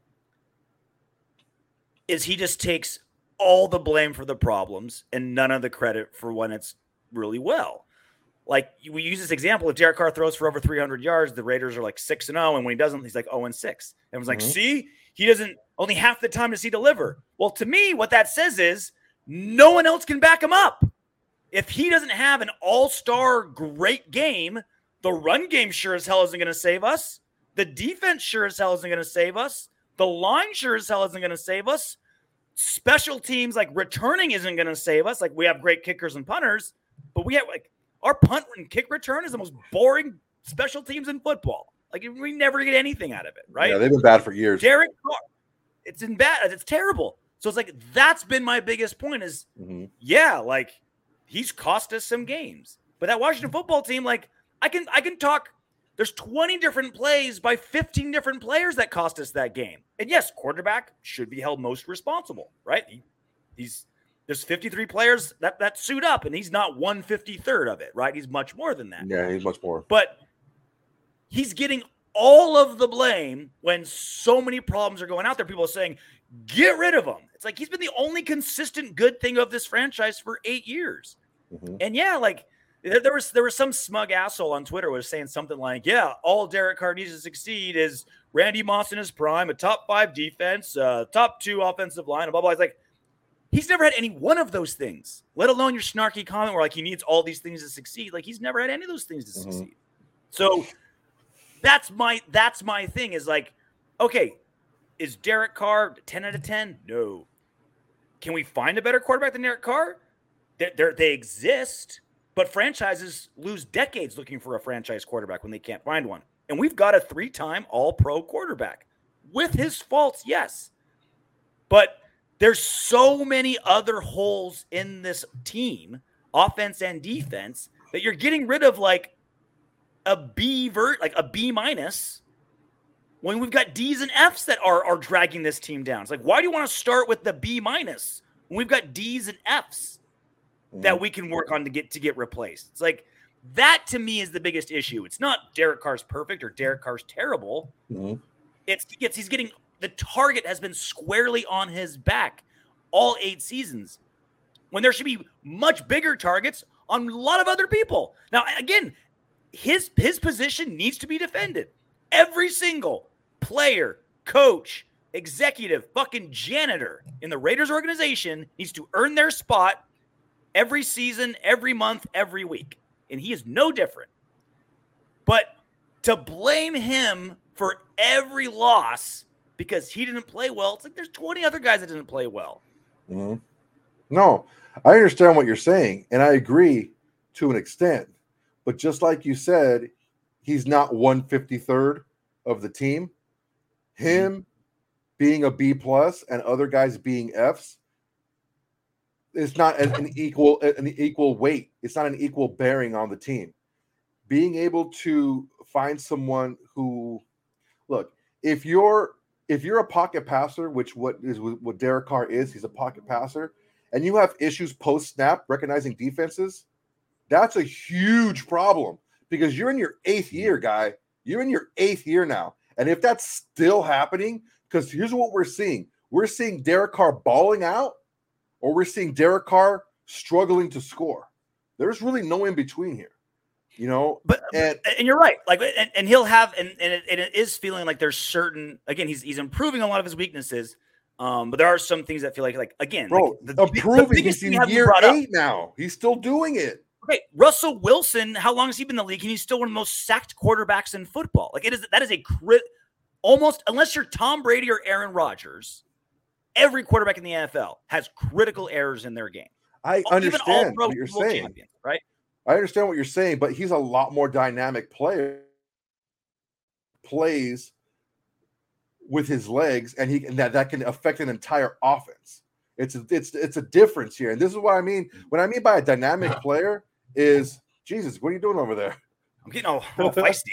is he just takes all the blame for the problems and none of the credit for when it's really well. Like we use this example, if Derek Carr throws for over 300 yards, the Raiders are like 6-0, and when he doesn't, he's like 0-6. Everyone's like, see, he doesn't, only half the time does he deliver. Well, to me, what that says is no one else can back him up. If he doesn't have an all-star great game, the run game sure as hell isn't going to save us. The defense sure as hell isn't going to save us. The line sure as hell isn't going to save us. Special teams like returning isn't going to save us. Like we have great kickers and punters, but we have like our punt and kick return is the most boring special teams in football. Like we never get anything out of it, right? Yeah, they've been bad for years. Derek Carr, it's terrible. So it's like that's been my biggest point is, like he's cost us some games. But that Washington football team, like I can talk. There's 20 different plays by 15 different players that cost us that game. And yes, quarterback should be held most responsible, right? There's 53 players that suit up, and he's not 153rd of it, right? He's much more than that. Yeah, he's much more. But he's getting all of the blame when so many problems are going out there. People are saying, get rid of him. It's like he's been the only consistent good thing of this franchise for 8 years. And yeah, like there was some smug asshole on Twitter was saying something like, yeah, all Derek Carr needs to succeed is Randy Moss in his prime, a top 5 defense, top 2 offensive line, and blah, blah. It's like, he's never had any one of those things, let alone your snarky comment where like he needs all these things to succeed. Like he's never had any of those things to succeed. So that's my thing is like, okay, is Derek Carr 10 out of 10? No. Can we find a better quarterback than Derek Carr? They exist, but franchises lose decades looking for a franchise quarterback when they can't find one. And we've got a 3-time All-Pro quarterback with his faults, yes. But there's so many other holes in this team, offense and defense, that you're getting rid of like a B minus when we've got D's and F's that are dragging this team down. It's like, why do you want to start with the B minus when we've got D's and F's that we can work on to get replaced? It's like that to me is the biggest issue. It's not Derek Carr's perfect or Derek Carr's terrible. He's getting the target has been squarely on his back all 8 seasons when there should be much bigger targets on a lot of other people. Now, again, his position needs to be defended. Every single player, coach, executive, fucking janitor in the Raiders organization needs to earn their spot every season, every month, every week. And he is no different. But to blame him for every loss because he didn't play well, it's like there's 20 other guys that didn't play well. No, I understand what you're saying, and I agree to an extent. But just like you said, he's not 153rd of the team. Him being a B plus and other guys being Fs, it's not an equal weight. It's not an equal bearing on the team. Being able to find someone who, look, if you're a pocket passer, which what Derek Carr is, he's a pocket passer, and you have issues post snap recognizing defenses, that's a huge problem because you're in your 8th year, guy. You're in your 8th year now. And if that's still happening, because here's what we're seeing. We're seeing Derek Carr balling out, or we're seeing Derek Carr struggling to score. There's really no in between here, you know. But you're right. Like, and he'll have, and it is feeling like there's certain. Again, he's improving a lot of his weaknesses. But there are some things that feel like again, bro, like improving. He's in year 8 now. He's still doing it. Okay, Russell Wilson. How long has he been in the league? And he's still one of the most sacked quarterbacks in football. Like that is a almost, unless you're Tom Brady or Aaron Rodgers, every quarterback in the NFL has critical errors in their game. I understand what you're saying, right? I understand what you're saying, but he's a lot more dynamic player. Plays with his legs, and that can affect an entire offense. It's a difference here, and this is what I mean. What I mean by a dynamic player is, Jesus, what are you doing over there? I'm getting all feisty.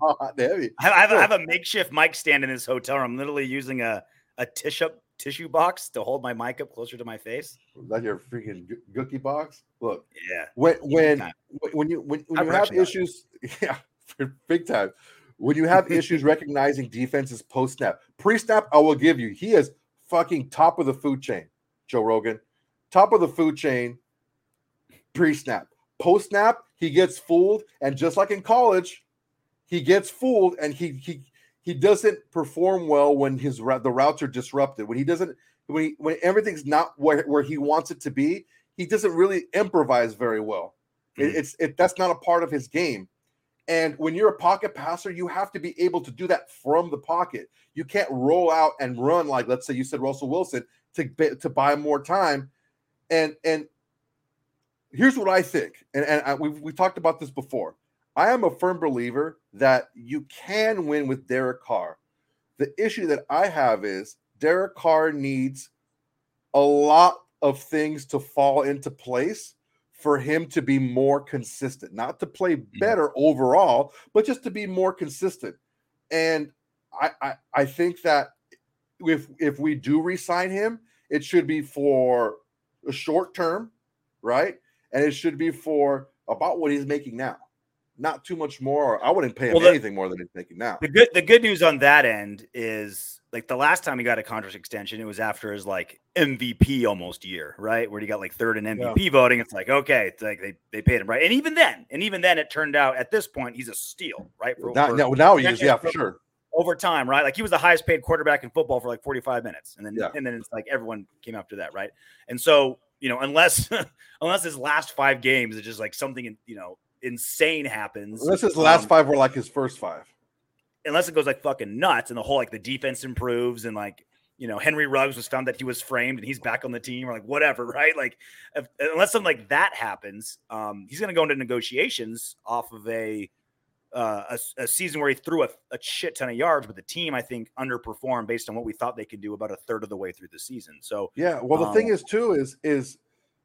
I have a makeshift mic stand in this hotel room. I'm literally using a tissue box to hold my mic up closer to my face. Is that your freaking Gookie box? Look, yeah. When you have issues, yeah, big time. When you have issues recognizing defenses post snap, pre snap, I will give you, he is fucking top of the food chain. Joe Rogan, top of the food chain. Pre snap, post snap, he gets fooled, and just like in college, he gets fooled, and he doesn't perform well when the routes are disrupted. When everything's not where he wants it to be, he doesn't really improvise very well. That's not a part of his game. And when you're a pocket passer, you have to be able to do that from the pocket. You can't roll out and run like, let's say you said Russell Wilson, to buy more time. And here's what I think, and we've talked about this before. I am a firm believer that you can win with Derek Carr. The issue that I have is Derek Carr needs a lot of things to fall into place for him to be more consistent, not to play better overall, but just to be more consistent. And I think that if we do re-sign him, it should be for a short term, right? And it should be for about what he's making now. Not too much more. I wouldn't pay him anything more than he's making now. The good news on that end is, like, the last time he got a contract extension, it was after his like MVP almost year, right? Where he got like 3rd in MVP voting. It's like, okay, it's like they paid him, right? And even then, it turned out at this point he's a steal, right? Now he is, yeah, for sure. Over time, right? Like, he was the highest paid quarterback in football for like 45 minutes, and then it's like everyone came after that, right? And so, you know, unless his last 5 games is just like something, you know, insane happens. Unless his last 5 were like his first 5. Unless it goes like fucking nuts and the whole, like, the defense improves and, like, you know, Henry Ruggs was found that he was framed and he's back on the team, or like whatever, right? Like, unless something like that happens, he's going to go into negotiations off of a season where he threw a shit ton of yards, but the team, I think, underperformed based on what we thought they could do about a third of the way through the season. So yeah, well, the thing is too is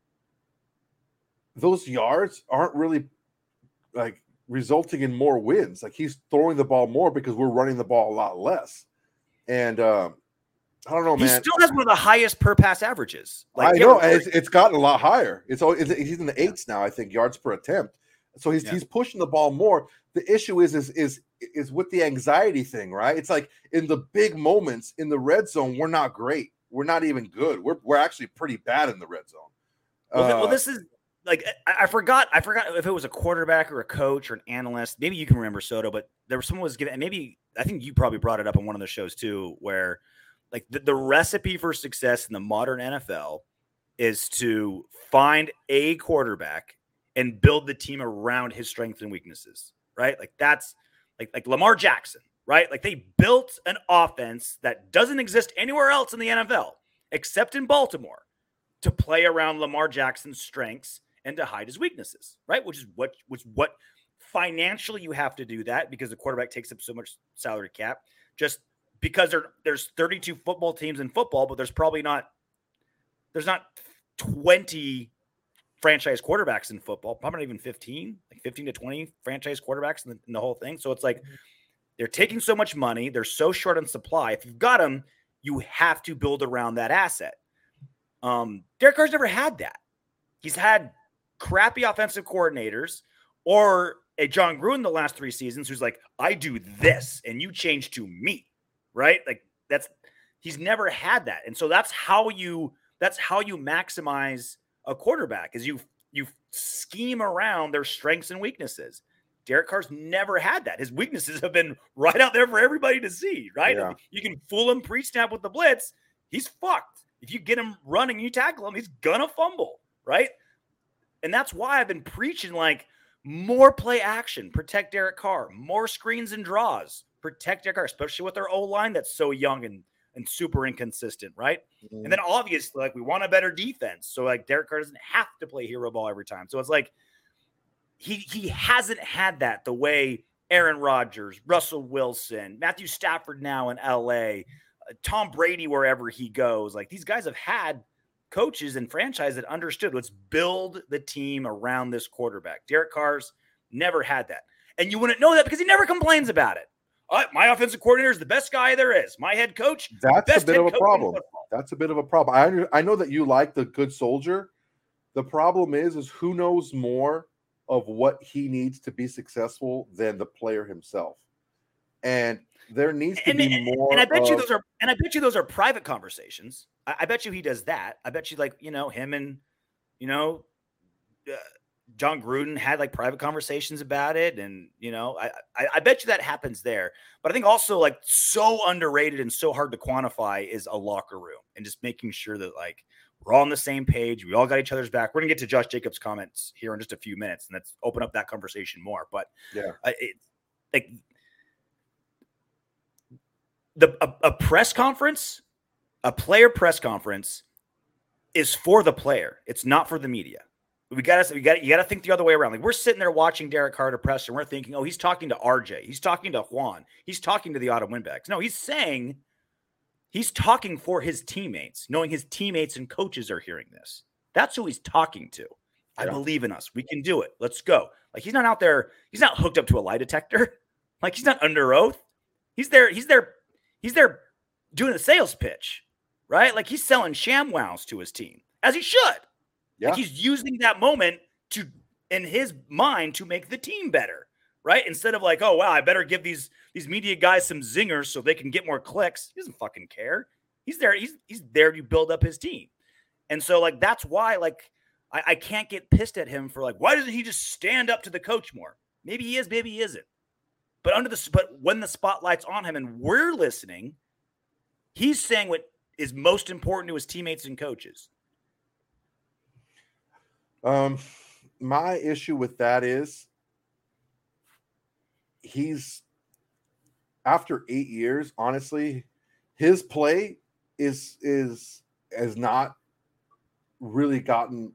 those yards aren't really like resulting in more wins. Like, he's throwing the ball more because we're running the ball a lot less. And I don't know, man. He still has one of the highest per pass averages. Like, I know, and it's gotten a lot higher. He's in the 8s now, I think, yards per attempt. So he's pushing the ball more. The issue is with the anxiety thing, right? It's like in the big moments in the red zone, we're not great. We're not even good. We're actually pretty bad in the red zone. Well, this is like, I forgot if it was a quarterback or a coach or an analyst. Maybe you can remember, Soto, but there was someone was giving. Maybe I think you probably brought it up on one of the shows too, where like the recipe for success in the modern NFL is to find a quarterback and build the team around his strengths and weaknesses, right? Like, that's like Lamar Jackson, right? Like, they built an offense that doesn't exist anywhere else in the NFL except in Baltimore to play around Lamar Jackson's strengths and to hide his weaknesses, right? Which is what financially you have to do that because the quarterback takes up so much salary cap. Just because there's 32 football teams in football, but there's not 20 franchise quarterbacks in football, probably not even 15, like 15 to 20 franchise quarterbacks in the whole thing. So it's like they're taking so much money. They're so short on supply. If you've got them, you have to build around that asset. Derek Carr's never had that. He's had crappy offensive coordinators or a John Gruden the last 3 seasons who's like, I do this and you change to me, right? Like he's never had that. And so that's how you maximize a quarterback is you scheme around their strengths and weaknesses. Derek Carr's never had that. His weaknesses have been right out there for everybody to see, right? Yeah. You can fool him pre-snap with the blitz. He's fucked. If you get him running, you tackle him, he's gonna fumble, right? And that's why I've been preaching like more play action, protect Derek Carr, more screens and draws, protect Derek Carr, especially with our O-line that's so young and super inconsistent, right? Mm-hmm. And then obviously, like, we want a better defense. So, like, Derek Carr doesn't have to play hero ball every time. So it's like he hasn't had that the way Aaron Rodgers, Russell Wilson, Matthew Stafford now in LA, Tom Brady wherever he goes. Like, these guys have had coaches and franchise that understood, let's build the team around this quarterback. Derek Carr's never had that. And you wouldn't know that because he never complains about it. My offensive coordinator is the best guy there is. My head coach. That's a bit of a problem. That's a bit of a problem. I know that you like the good soldier. The problem is who knows more of what he needs to be successful than the player himself. And there needs to be more. And I bet you those are private conversations. I bet you he does that. I bet you, like, him and John Gruden had like private conversations about it. And, I bet you that happens there. But I think also, like, so underrated and so hard to quantify is a locker room and just making sure that, like, we're all on the same page. We all got each other's back. We're going to get to Josh Jacobs' comments here in just a few minutes, and let's open up that conversation more. But yeah, it's like a press conference, a player press conference is for the player. It's not for the media. You got to think the other way around. Like, we're sitting there watching Derek Carr to press, and we're thinking, oh, he's talking to RJ. He's talking to Juan. He's talking to the Autumn Windbags. No, he's talking for his teammates, knowing his teammates and coaches are hearing this. That's who he's talking to. I believe in us. We can do it. Let's go. Like, he's not out there. He's not hooked up to a lie detector. Like, he's not under oath. He's there doing a sales pitch, right? Like, he's selling ShamWows to his team, as he should. Yeah. Like, he's using that moment in his mind to make the team better, right? Instead of like, oh, wow, I better give these media guys some zingers so they can get more clicks. He doesn't fucking care. He's there. He's there to build up his team. And so, like, that's why, like, I can't get pissed at him for, like, why doesn't he just stand up to the coach more? Maybe he is, maybe he isn't. But when the spotlight's on him and we're listening, he's saying what is most important to his teammates and coaches. My issue with that is he's, after 8 years, honestly, his play has not really gotten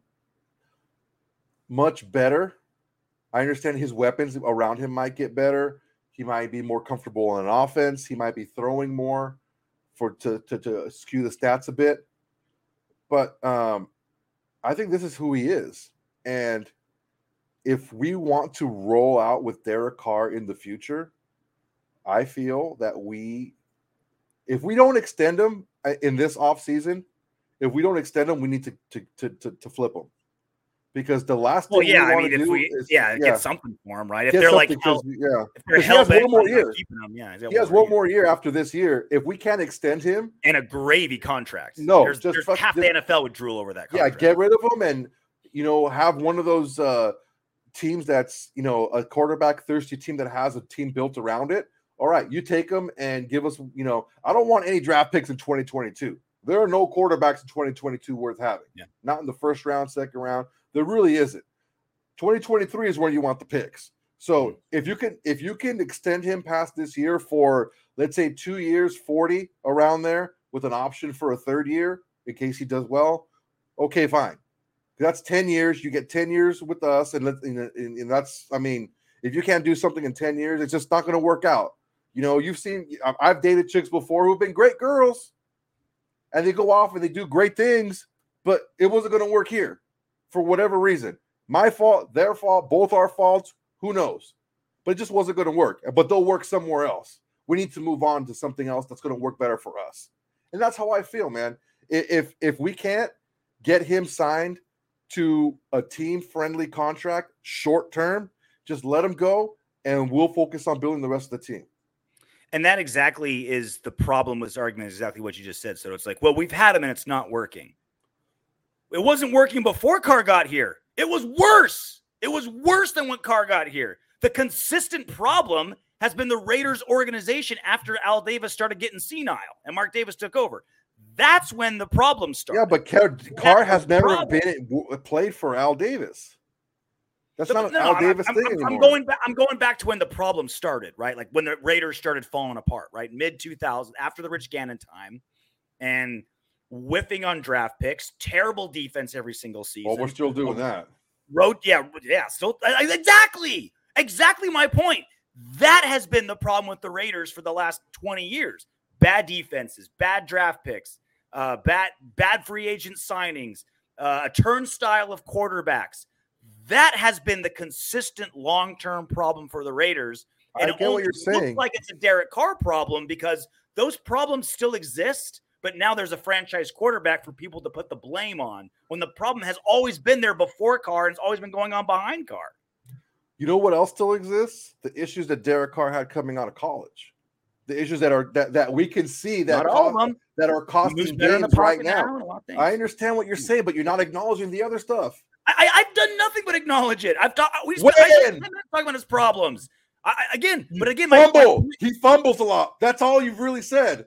much better. I understand his weapons around him might get better. He might be more comfortable in an offense. He might be throwing more to skew the stats a bit. But I think this is who he is. And if we want to roll out with Derek Carr in the future, I feel that if we don't extend him in this offseason, we need to flip him. Because the last thing get something for him, right? If they're like, he has one more year. He has one more year after this year. If we can't extend him, and a gravy contract, there's half the NFL would drool over that contract. Yeah, get rid of him and have one of those teams that's a quarterback thirsty team that has a team built around it. All right, you take them and give us. I don't want any draft picks in 2022. There are no quarterbacks in 2022 worth having. Yeah. Not in the first round, second round. There really isn't. 2023 is where you want the picks. So if you can extend him past this year for, let's say, 2 years, 40 around there, with an option for a third year in case he does well, okay, fine. That's 10 years. You get 10 years with us, and that's. I mean, If you can't do something in 10 years, it's just not going to work out. You know, I've dated chicks before who've been great girls, and they go off and they do great things, but it wasn't going to work here for whatever reason. My fault, their fault, both our faults, who knows? But it just wasn't going to work. But they'll work somewhere else. We need to move on to something else that's going to work better for us. And that's how I feel, man. If we can't get him signed to a team-friendly contract short term, just let him go, and we'll focus on building the rest of the team. And that exactly is the problem with this argument, exactly what you just said. So it's like, well, we've had him and it's not working. It wasn't working before Carr got here. It was worse. It was worse than when Carr got here. The consistent problem has been the Raiders organization after Al Davis started getting senile and Mark Davis took over. That's when the problem started. Yeah, but Carr has never played for Al Davis. That's not an Al Davis thing anymore. I'm going back to when the problem started, right? Like when the Raiders started falling apart, right? Mid-2000s, after the Rich Gannon time, and whiffing on draft picks, terrible defense every single season. Well, we're still doing that. Still exactly my point. That has been the problem with the Raiders for the last 20 years. Bad defenses, bad draft picks, bad free agent signings, a turnstile of quarterbacks. That has been the consistent long-term problem for the Raiders. And I get what you're saying. It looks like it's a Derek Carr problem because those problems still exist, but now there's a franchise quarterback for people to put the blame on when the problem has always been there before Carr and it's always been going on behind Carr. You know what else still exists? The issues that Derek Carr had coming out of college. The issues that we can see that are costing games right now. I understand what you're saying, but you're not acknowledging the other stuff. I've done nothing but acknowledge it. I've talked about his problems. He fumbles a lot. That's all you've really said.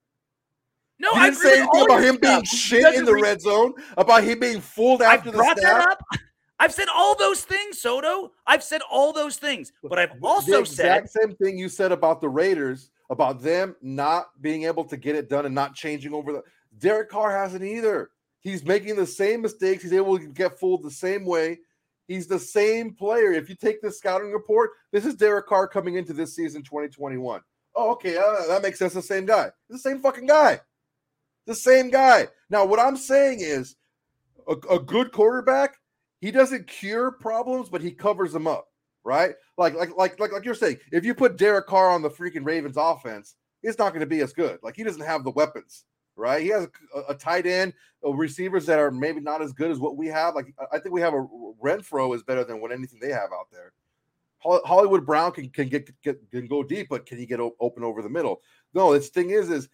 No, you didn't say anything about him being shit in the red zone, about him being fooled after the snap. That up. I've said all those things, Soto. I've said all those things, but I've also said the exact same thing you said about the Raiders, about them not being able to get it done and not changing over the. Derek Carr hasn't either. He's making the same mistakes. He's able to get fooled the same way. He's the same player. If you take this scouting report, this is Derek Carr coming into this season 2021. Oh, okay, that makes sense. The same guy. The same fucking guy. The same guy. Now, what I'm saying is a good quarterback, he doesn't cure problems, but he covers them up, right? Like you're saying, if you put Derek Carr on the freaking Ravens offense, it's not going to be as good. Like, he doesn't have the weapons. Right, he has a tight end, receivers that are maybe not as good as what we have. Like, I think we have a Renfro is better than what anything they have out there. Hollywood Brown can go deep, but can he get open over the middle? No, the thing is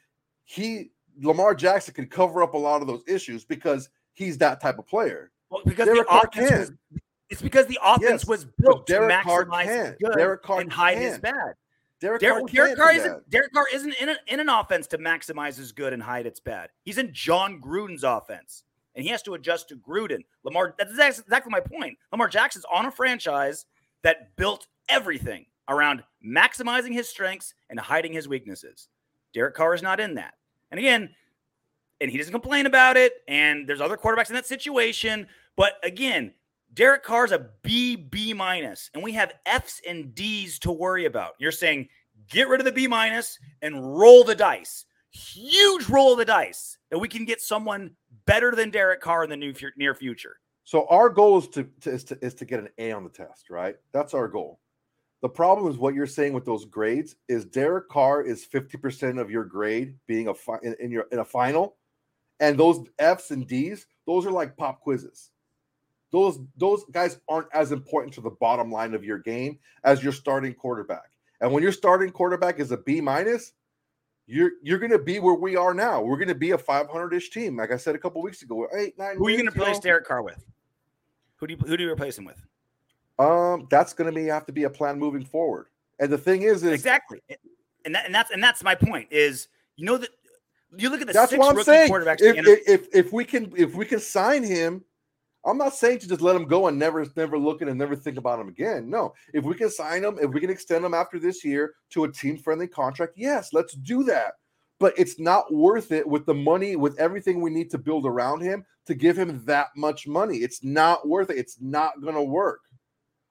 Lamar Jackson can cover up a lot of those issues because he's that type of player. Well, because Derek Carr it's because the offense was built to maximize good and hide his bad. Derek Carr isn't in an offense to maximize his good and hide its bad. He's in John Gruden's offense, and he has to adjust to Gruden. That's exactly my point. Lamar Jackson's on a franchise that built everything around maximizing his strengths and hiding his weaknesses. Derek Carr is not in that. And again, and he doesn't complain about it, and there's other quarterbacks in that situation. But again, Derek Carr's a B minus, and we have F's and D's to worry about. You're saying get rid of the B minus and roll the dice. Huge roll of the dice that we can get someone better than Derek Carr in the near future. So our goal is to get an A on the test, right? That's our goal. The problem is what you're saying with those grades is Derek Carr is 50% of your grade being in a final, and those F's and D's, those are like pop quizzes. Those guys aren't as important to the bottom line of your game as your starting quarterback. And when your starting quarterback is a B minus, you're going to be where we are now. We're going to be a 500-ish team, like I said a couple weeks ago. 8, 9. Who are you going to replace Derek Carr with? Who do you replace him with? That's going to have to be a plan moving forward. And the thing is exactly, and that's my point. Is that you look at the that's 6 what I'm rookie saying. quarterbacks. If we can sign him. I'm not saying to just let him go and never look at and never think about him again. No, if we can sign him, if we can extend him after this year to a team-friendly contract, yes, let's do that. But it's not worth it with the money, with everything we need to build around him to give him that much money. It's not worth it. It's not going to work.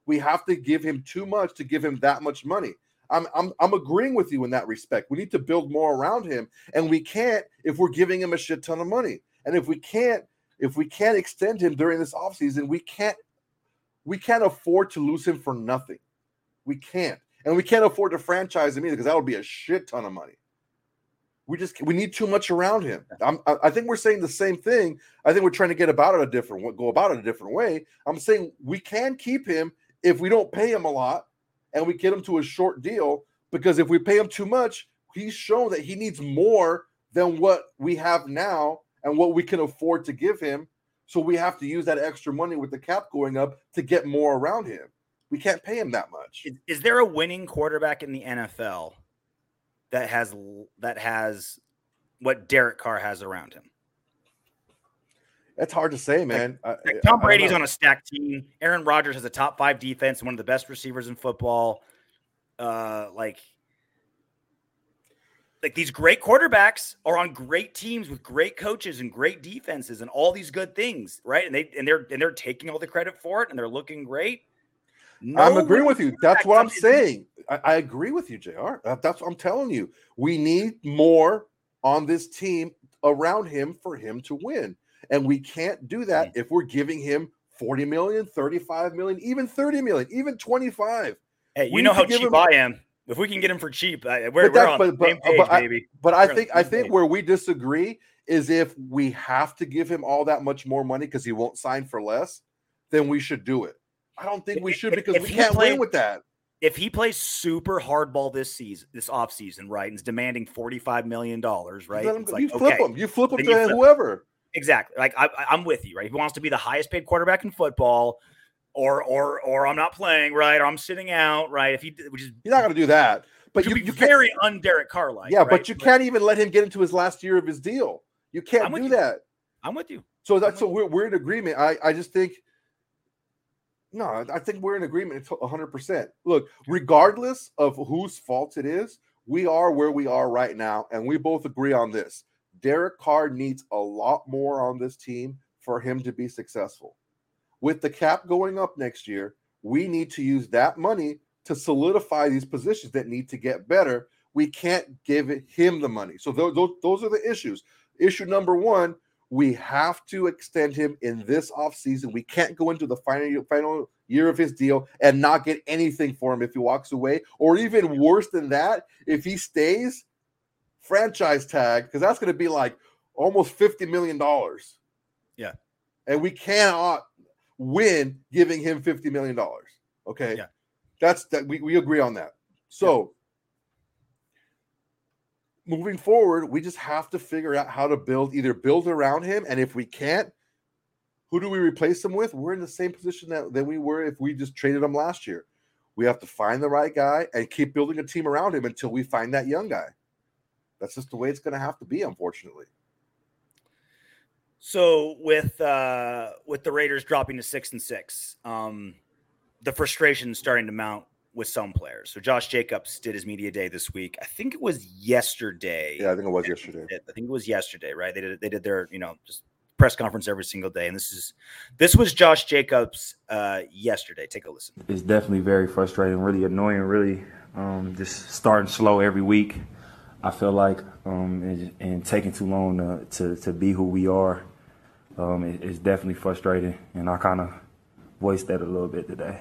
We have to give him too much to give him that much money. I'm agreeing with you in that respect. We need to build more around him, and we can't if we're giving him a shit ton of money. And if we can't extend him during this offseason, we can't afford to lose him for nothing. We can't. And we can't afford to franchise him either, because that would be a shit ton of money. We need too much around him. I think we're saying the same thing. I think we're trying to go about it a different way. I'm saying we can keep him if we don't pay him a lot and we get him to a short deal, because if we pay him too much, he's shown that he needs more than what we have now and what we can afford to give him. So we have to use that extra money with the cap going up to get more around him. We can't pay him that much. Is there a winning quarterback in the NFL that has what Derek Carr has around him? That's hard to say, man. Like Tom Brady's on a stacked team. Aaron Rodgers has a top 5 defense and one of the best receivers in football. Like these great quarterbacks are on great teams with great coaches and great defenses and all these good things, right? And they're taking all the credit for it and they're looking great. I'm agreeing with you. That's what I'm saying. I agree with you, JR. That's what I'm telling you. We need more on this team around him for him to win. And we can't do that if we're giving him 40 million, 35 million, even 30 million, even 25. Hey, you know how cheap I am. If we can get him for cheap, we're on the same page, baby. But I think where we disagree is if we have to give him all that much more money because he won't sign for less, then we should do it. I don't think we should, because we can't win with that. If he plays super hardball this offseason, right, and is demanding $45 million, right? You flip him. You flip him to whoever. Exactly. Like I'm with you, right? If he wants to be the highest paid quarterback in football, or I'm not playing, right, or I'm sitting out, right? You're not going to do that. But you very un-Derek Carr-like. Yeah, right? But you can't even let him get into his last year of his deal. You can't do that. I'm with you. So we're in agreement. I just think. No, I think we're in agreement 100%. Look, regardless of whose fault it is, we are where we are right now, and we both agree on this. Derek Carr needs a lot more on this team for him to be successful. With the cap going up next year, we need to use that money to solidify these positions that need to get better. We can't give him the money. So those are the issues. Issue number one, we have to extend him in this offseason. We can't go into the final year of his deal and not get anything for him if he walks away. Or even worse than that, if he stays, franchise tag, because that's going to be like almost $50 million. Yeah. And we cannot win giving him $50 million. Okay? Yeah. We agree on that. So moving forward, we just have to figure out how to either build around him, and if we can't, who do we replace him with? We're in the same position that we were if we just traded him last year. We have to find the right guy and keep building a team around him until we find that young guy. That's just the way it's going to have to be, unfortunately. So with the Raiders dropping to 6-6, the frustration is starting to mount with some players. So Josh Jacobs did his media day this week. I think it was yesterday. Yeah, I think it was yesterday. I think it was yesterday, right? They did their, just press conference every single day. And this was Josh Jacobs yesterday. Take a listen. It's definitely very frustrating, really annoying, really just starting slow every week. I feel like and taking too long to be who we are. It's definitely frustrating, and I kind of voiced that a little bit today.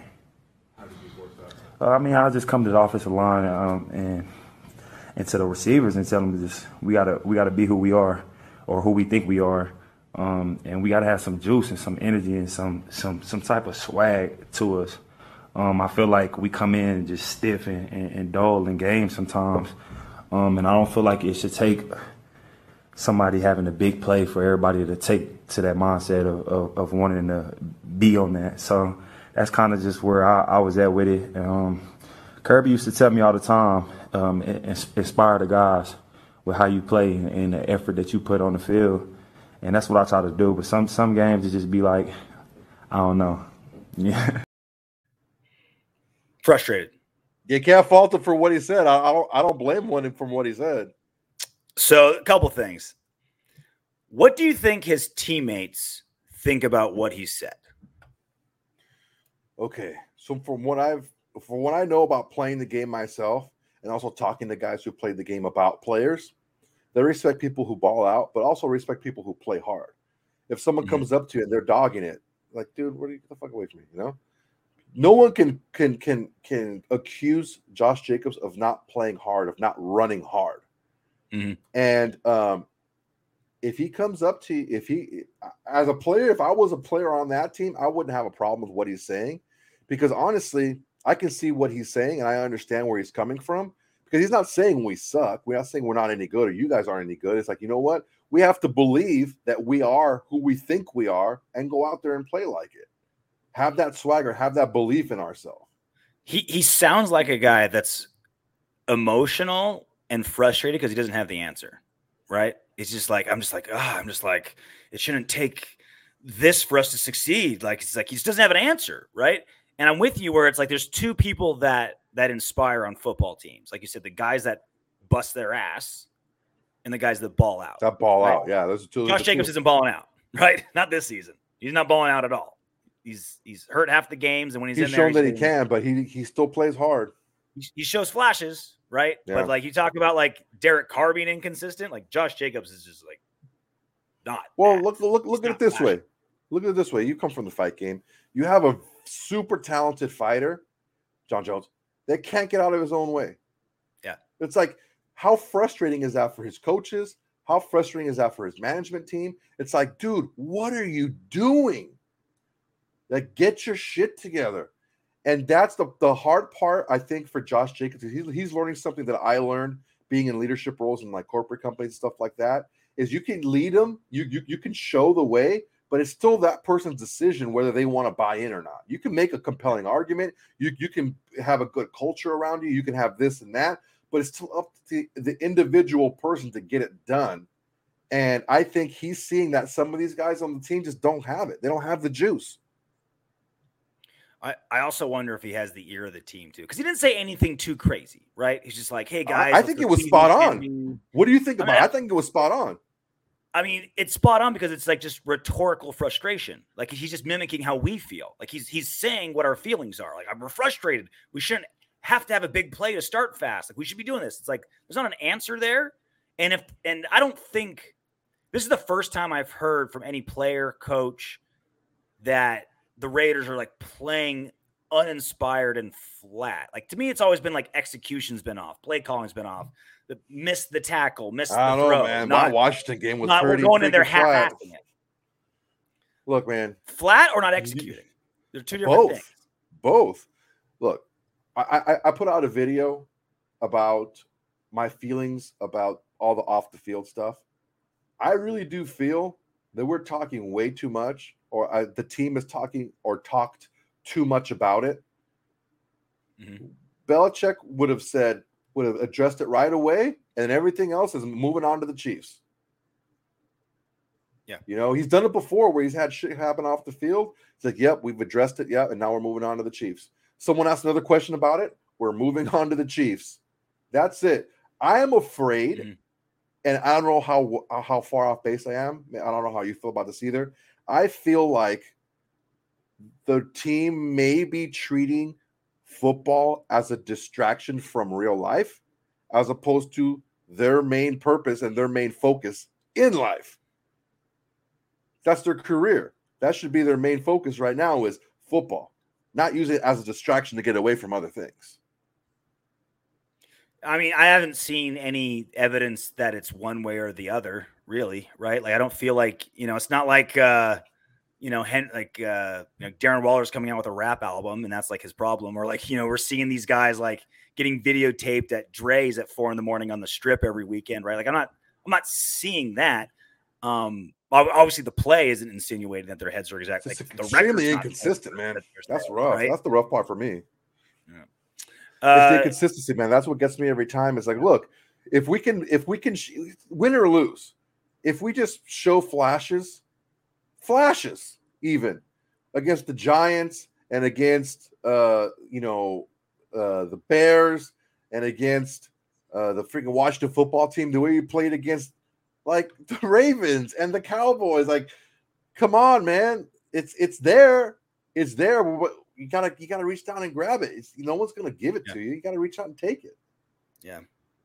I just come to the offensive line and to the receivers and tell them we gotta be who we are, or who we think we are, and we gotta have some juice and some energy and some type of swag to us. I feel like we come in just stiff and dull in games sometimes, and I don't feel like it should take somebody having a big play for everybody to take to that mindset of wanting to be on that. So that's kind of just where I was at with it. Kirby used to tell me all the time, inspire the guys with how you play and the effort that you put on the field. And that's what I try to do. But some games it just be like, I don't know. Yeah. Frustrated. You can't fault him for what he said. I don't blame him from what he said. So a couple things. What do you think his teammates think about what he said? Okay, So from what I know about playing the game myself, and also talking to guys who played the game about players, they respect people who ball out, but also respect people who play hard. If someone comes up to you and they're dogging it, like, dude, what are you, get the fuck away from me? You know, no one can accuse Josh Jacobs of not playing hard, of not running hard. And if he comes up to you, if he, as a player, if I was a player on that team, I wouldn't have a problem with what he's saying, because honestly, I can see what he's saying and I understand where he's coming from, because he's not saying we suck. We're not saying we're not any good or you guys aren't any good. It's like, you know what? We have to believe that we are who we think we are and go out there and play like it. Have that swagger, have that belief in ourselves. He sounds like a guy that's emotional and frustrated because he doesn't have the answer, right? It's just like, I'm just like, it shouldn't take this for us to succeed. Like, it's like he just doesn't have an answer, right? And I'm with you where it's like there's two people that inspire on football teams. Like you said, the guys that bust their ass and the guys that ball out. That ball right? out, yeah. Those are two. Josh Jacobs isn't balling out, right? Not this season. He's not balling out at all. He's hurt half the games, and when he's in there, shown that he can, but he still plays hard. He shows flashes, right? Yeah. But like you talk about like Derek Carr being inconsistent, like Josh Jacobs is just like not. Well, look at it this way. Look at it this way. You come from the fight game. You have a super talented fighter, John Jones, that can't get out of his own way. Yeah. It's like, how frustrating is that for his coaches? How frustrating is that for his management team? It's like, dude, what are you doing? Like, get your shit together. And that's the hard part, I think, for Josh Jacobs. He's learning something that I learned being in leadership roles in like corporate companies and stuff like that, is you can lead them, you can show the way, but it's still that person's decision whether they want to buy in or not. You can make a compelling argument. You can have a good culture around you. You can have this and that, but it's still up to the individual person to get it done. And I think he's seeing that some of these guys on the team just don't have it. They don't have the juice. I also wonder if he has the ear of the team too, because he didn't say anything too crazy, right? He's just like, "Hey guys," I think it was spot on. What do you think about it? I think it was spot on. I mean, it's spot on because it's like just rhetorical frustration. Like he's just mimicking how we feel. Like he's saying what our feelings are. Like, we're frustrated. We shouldn't have to have a big play to start fast. Like, we should be doing this. It's like there's not an answer there. And I don't think this is the first time I've heard from any player, coach, that the Raiders are like playing uninspired and flat. Like, to me, it's always been like execution's been off, play calling's been off, missed the tackle, missed the throw. I don't know, man. My Washington game was pretty going in there half-assing it. Look, man, flat or not executing. They're two different things. Both. Look, I put out a video about my feelings about all the off the field stuff. I really do feel that we're talking way too much, or the team is talking or talked too much about it. Mm-hmm. Belichick would have addressed it right away, and everything else is moving on to the Chiefs. Yeah. You know, he's done it before where he's had shit happen off the field. It's like, yep, we've addressed it. Yeah. And now we're moving on to the Chiefs. Someone asked another question about it. We're moving on to the Chiefs. That's it. I am afraid. Mm-hmm. And I don't know how far off base I am. I don't know how you feel about this either. I feel like the team may be treating football as a distraction from real life, as opposed to their main purpose and their main focus in life. That's their career. That should be their main focus right now, is football, not use it as a distraction to get away from other things. I mean, I haven't seen any evidence that it's one way or the other, really, right? Like, I don't feel like, it's not like, Darren Waller's coming out with a rap album and that's like his problem. Or like, we're seeing these guys like getting videotaped at Dre's at 4 a.m. on the strip every weekend, right? Like, I'm not seeing that. Obviously the play isn't insinuating that their heads are exactly like the extremely inconsistent, man. That's rough. Right? That's the rough part for me. Yeah. It's the inconsistency, man. That's what gets me every time. It's like, look, if we can win or lose, if we just show flashes even against the Giants and against the Bears and against the freaking Washington football team, the way we played against like the Ravens and the Cowboys, like, come on, man. It's there. It's there. you gotta reach down and grab it. No one's gonna give it to you. You gotta reach out and take it. Yeah.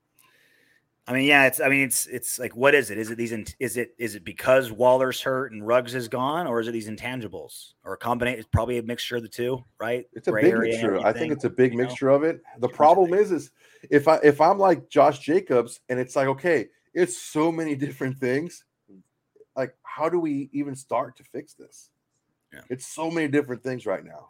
It's like, what is it? Is it because Waller's hurt and Ruggs is gone, or is it these intangibles, or a combination? It's probably a mixture of the two, right? It's a big mixture. I think it's a big mixture of it. The problem is if I'm like Josh Jacobs and it's like, okay, it's so many different things. Like, how do we even start to fix this? Yeah. It's so many different things right now.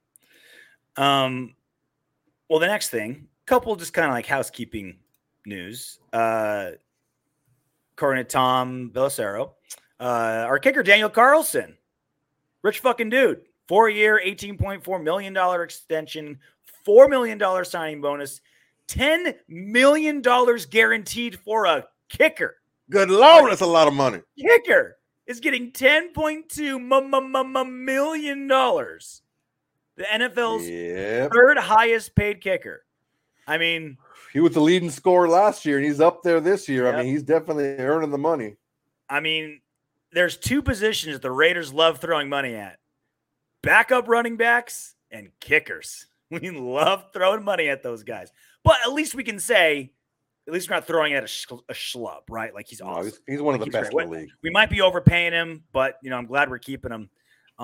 Well, the next thing, couple just kind of like housekeeping news. According to Tom Bellicero, our kicker Daniel Carlson, rich fucking dude, 4-year, $18.4 million extension, $4 million signing bonus, $10 million guaranteed for a kicker. Good Lord, that's a lot of money. Kicker is getting $10.2 million. The NFL's third highest paid kicker. I mean, he was the leading scorer last year, and he's up there this year. Yep. I mean, he's definitely earning the money. I mean, there's two positions that the Raiders love throwing money at: backup running backs and kickers. We love throwing money at those guys. But at least we can say, at least we're not throwing at a schlub, right? Like, he's awesome. He's one of the best in the league. We might be overpaying him, but, I'm glad we're keeping him.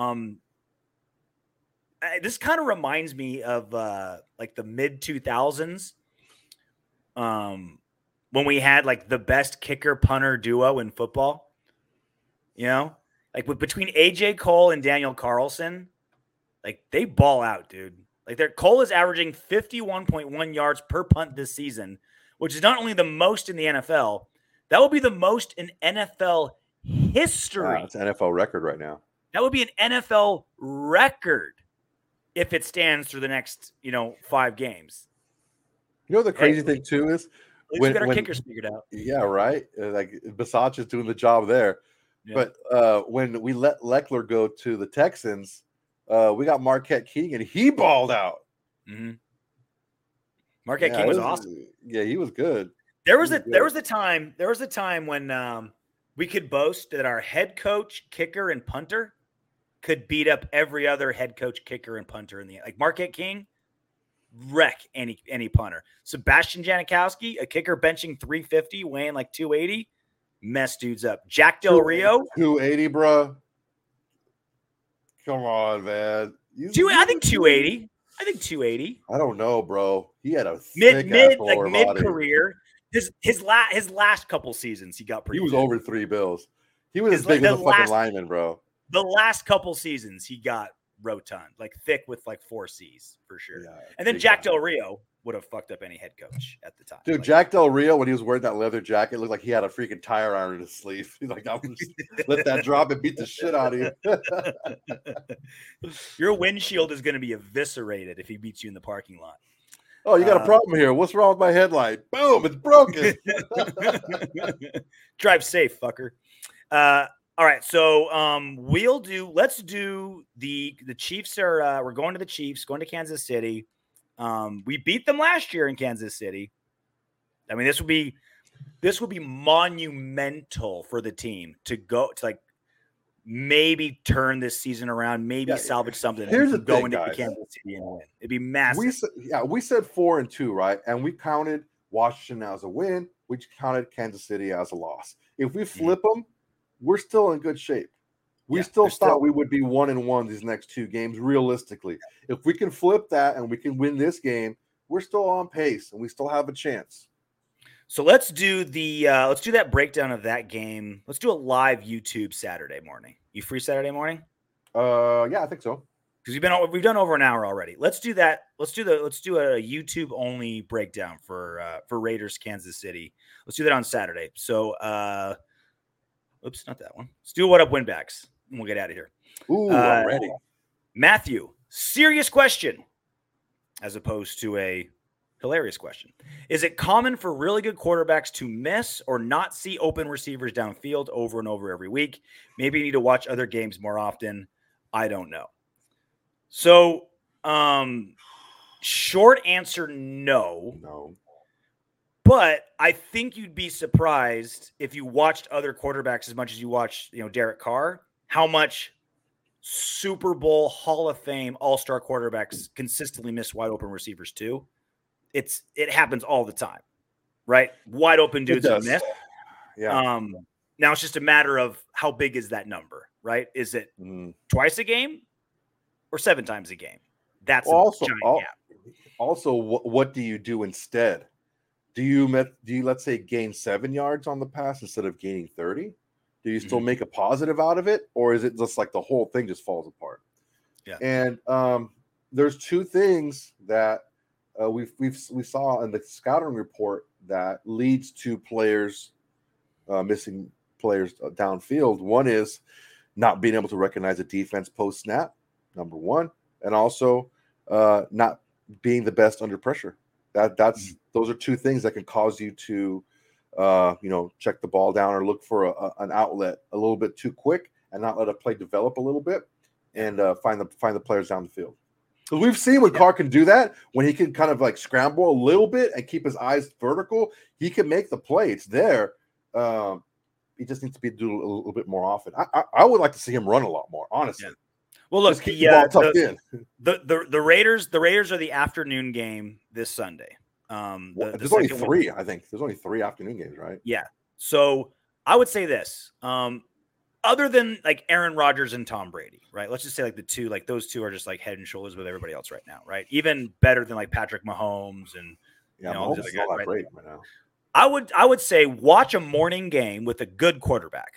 This kind of reminds me of like the mid 2000s, when we had like the best kicker punter duo in football. Like between AJ Cole and Daniel Carlson, like they ball out, dude. Like Cole is averaging 51.1 yards per punt this season, which is not only the most in the NFL, that will be the most in NFL history. It's an NFL record right now. That would be an NFL record if it stands through the next, 5 games. The crazy thing too is we got our kickers figured out. Yeah, right. Like Bisaccia is doing the job there. Yeah. But when we let Leckler go to the Texans, we got Marquette King, and he balled out. Mm-hmm. Marquette King was awesome. Yeah, he was good. There was a time when we could boast that our head coach, kicker, and punter could beat up every other head coach, kicker, and punter in the like Marquette King, wreck any punter. Sebastian Janikowski, a kicker benching 350, weighing like 280, mess dudes up. Jack Del Rio, 280, bro. Come on, man. I think 280. I don't know, bro. He had a mid career. His last couple seasons, he got pretty. He was good. Over 3 bills. He was as big as a fucking lineman, bro. The last couple seasons, he got rotund, like thick with like 4 C's for sure. Yeah, and then Jack Del Rio would have fucked up any head coach at the time. Dude, like, Jack Del Rio, when he was wearing that leather jacket, looked like he had a freaking tire iron in his sleeve. He's like, I'm just let that drop and beat the shit out of you. Your windshield is going to be eviscerated if he beats you in the parking lot. Oh, you got a problem here. What's wrong with my headlight? Boom, it's broken. Drive safe, fucker. All right, so let's do the Chiefs we're going to the Chiefs, going to Kansas City. We beat them last year in Kansas City. I mean, this would be monumental for the team to go to, like, maybe turn this season around, maybe salvage something. Here's the go thing, into guys. Kansas City and win. It'd be massive. We said 4-2, right? And we counted Washington as a win. We counted Kansas City as a loss. If we flip them, we're still in good shape. We still thought we would be 1-1 these next 2 games, realistically. If we can flip that and we can win this game, we're still on pace and we still have a chance. So let's do that breakdown of that game. Let's do a live YouTube Saturday morning. You free Saturday morning? Yeah, I think so. Because we've done over an hour already. Let's do that. Let's do a YouTube only breakdown for Raiders Kansas City. Let's do that on Saturday. So oops, not that one. Let's do What Up Winbacks, and we'll get out of here. Ooh, I'm ready. Matthew, serious question, as opposed to a hilarious question. Is it common for really good quarterbacks to miss or not see open receivers downfield over and over every week? Maybe you need to watch other games more often. I don't know. So, short answer, no. No. But I think you'd be surprised if you watched other quarterbacks as much as you watch, Derek Carr, how much Super Bowl, Hall of Fame, all-star quarterbacks consistently miss wide open receivers too. It happens all the time, right? Wide open dudes are missed. Yeah. Now it's just a matter of how big is that number, right? Is it twice a game or 7 times a game? That's a giant gap. Also, what do you do instead? Do you let's say gain 7 yards on the pass instead of gaining 30? Do you still make a positive out of it, or is it just like the whole thing just falls apart? Yeah. And there's 2 things that we saw in the scouting report that leads to players missing players downfield. One is not being able to recognize a defense post snap, number 1, and also not being the best under pressure. Those are 2 things that can cause you to check the ball down or look for an outlet a little bit too quick and not let a play develop a little bit and find the players down the field. Because we've seen when Carr can do that, when he can kind of like scramble a little bit and keep his eyes vertical, he can make the play. It's there. He just needs to do a little bit more often. I would like to see him run a lot more, honestly. Yeah. Well, look, the Raiders are the afternoon game this Sunday. There's only 3, I think. There's only 3 afternoon games, right? Yeah. So I would say this. Other than like Aaron Rodgers and Tom Brady, right? Let's just say like the 2, like those 2 are just like head and shoulders with everybody else right now, right? Even better than like Patrick Mahomes and all these other guys right now. I would say watch a morning game with a good quarterback.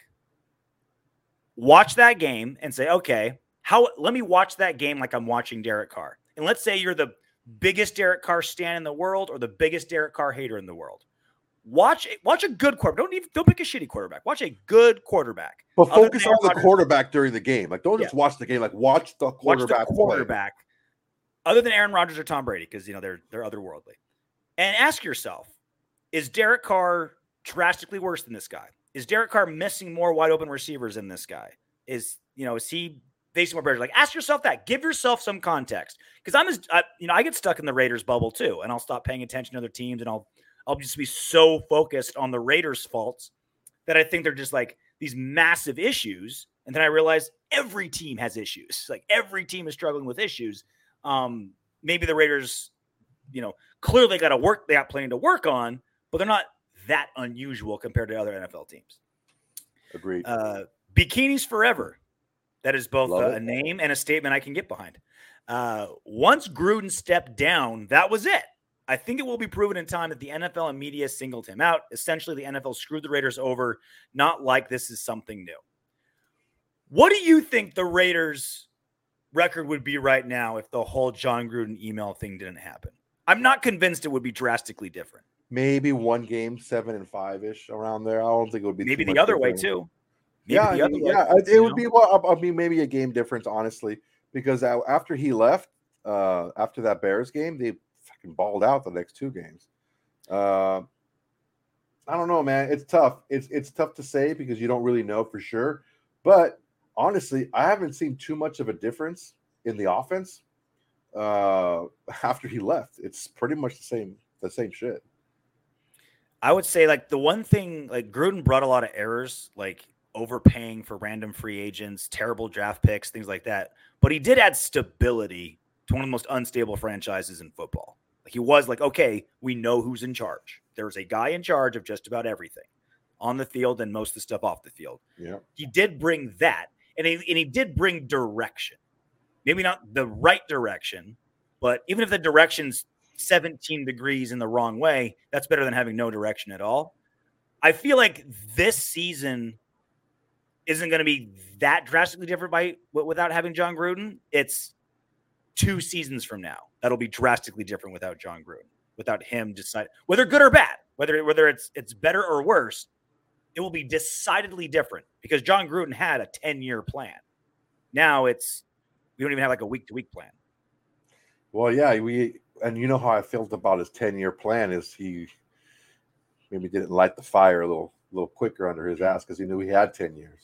Watch that game and say, okay, let me watch that game like I'm watching Derek Carr. And let's say you're the biggest Derek Carr stan in the world or the biggest Derek Carr hater in the world. Watch a good quarterback. Don't pick a shitty quarterback. Watch a good quarterback. But focus on the quarterback during the game. Like don't just watch the game. Like watch the quarterback. Other than Aaron Rodgers or Tom Brady, because they're otherworldly. And ask yourself, is Derek Carr drastically worse than this guy? Is Derek Carr missing more wide open receivers than this guy? Is he facing more pressure? Like, ask yourself that. Give yourself some context. Because I get stuck in the Raiders bubble too, and I'll stop paying attention to other teams, and I'll just be so focused on the Raiders' faults that I think they're just like these massive issues. And then I realize every team has issues. Like every team is struggling with issues. Maybe the Raiders, clearly they got plenty to work on, but they're not that unusual compared to other NFL teams. Agreed. Bikinis Forever. That is both a name and a statement I can get behind. Once Gruden stepped down, that was it. I think it will be proven in time that the NFL and media singled him out. Essentially, the NFL screwed the Raiders over, not like this is something new. What do you think the Raiders' record would be right now if the whole John Gruden email thing didn't happen? I'm not convinced it would be drastically different. Maybe one game, 7-5-ish around there. I don't think it would be maybe the other way too. It would be maybe a game difference, honestly, because after he left, after that Bears game, they fucking balled out the next 2 games. I don't know, man. It's tough. It's tough to say because you don't really know for sure. But honestly, I haven't seen too much of a difference in the offense after he left. It's pretty much the same shit. I would say like the one thing, like Gruden brought a lot of errors, like overpaying for random free agents, terrible draft picks, things like that. But he did add stability to one of the most unstable franchises in football. Like he was like, okay, we know who's in charge. There's a guy in charge of just about everything on the field and most of the stuff off the field. Yeah. He did bring that. And he did bring direction. Maybe not the right direction, but even if the direction's 17 degrees in the wrong way, that's better than having no direction at all. I feel like this season isn't going to be that drastically different without having John Gruden. It's 2 seasons from now that'll be drastically different without John Gruden, without him decide whether good or bad, whether it's better or worse. It will be decidedly different because John Gruden had a 10-year plan. Now we don't even have like a week-to-week plan. Well, yeah, and you know how I felt about his 10-year plan is he maybe didn't light the fire a little quicker under his ass because he knew he had 10 years.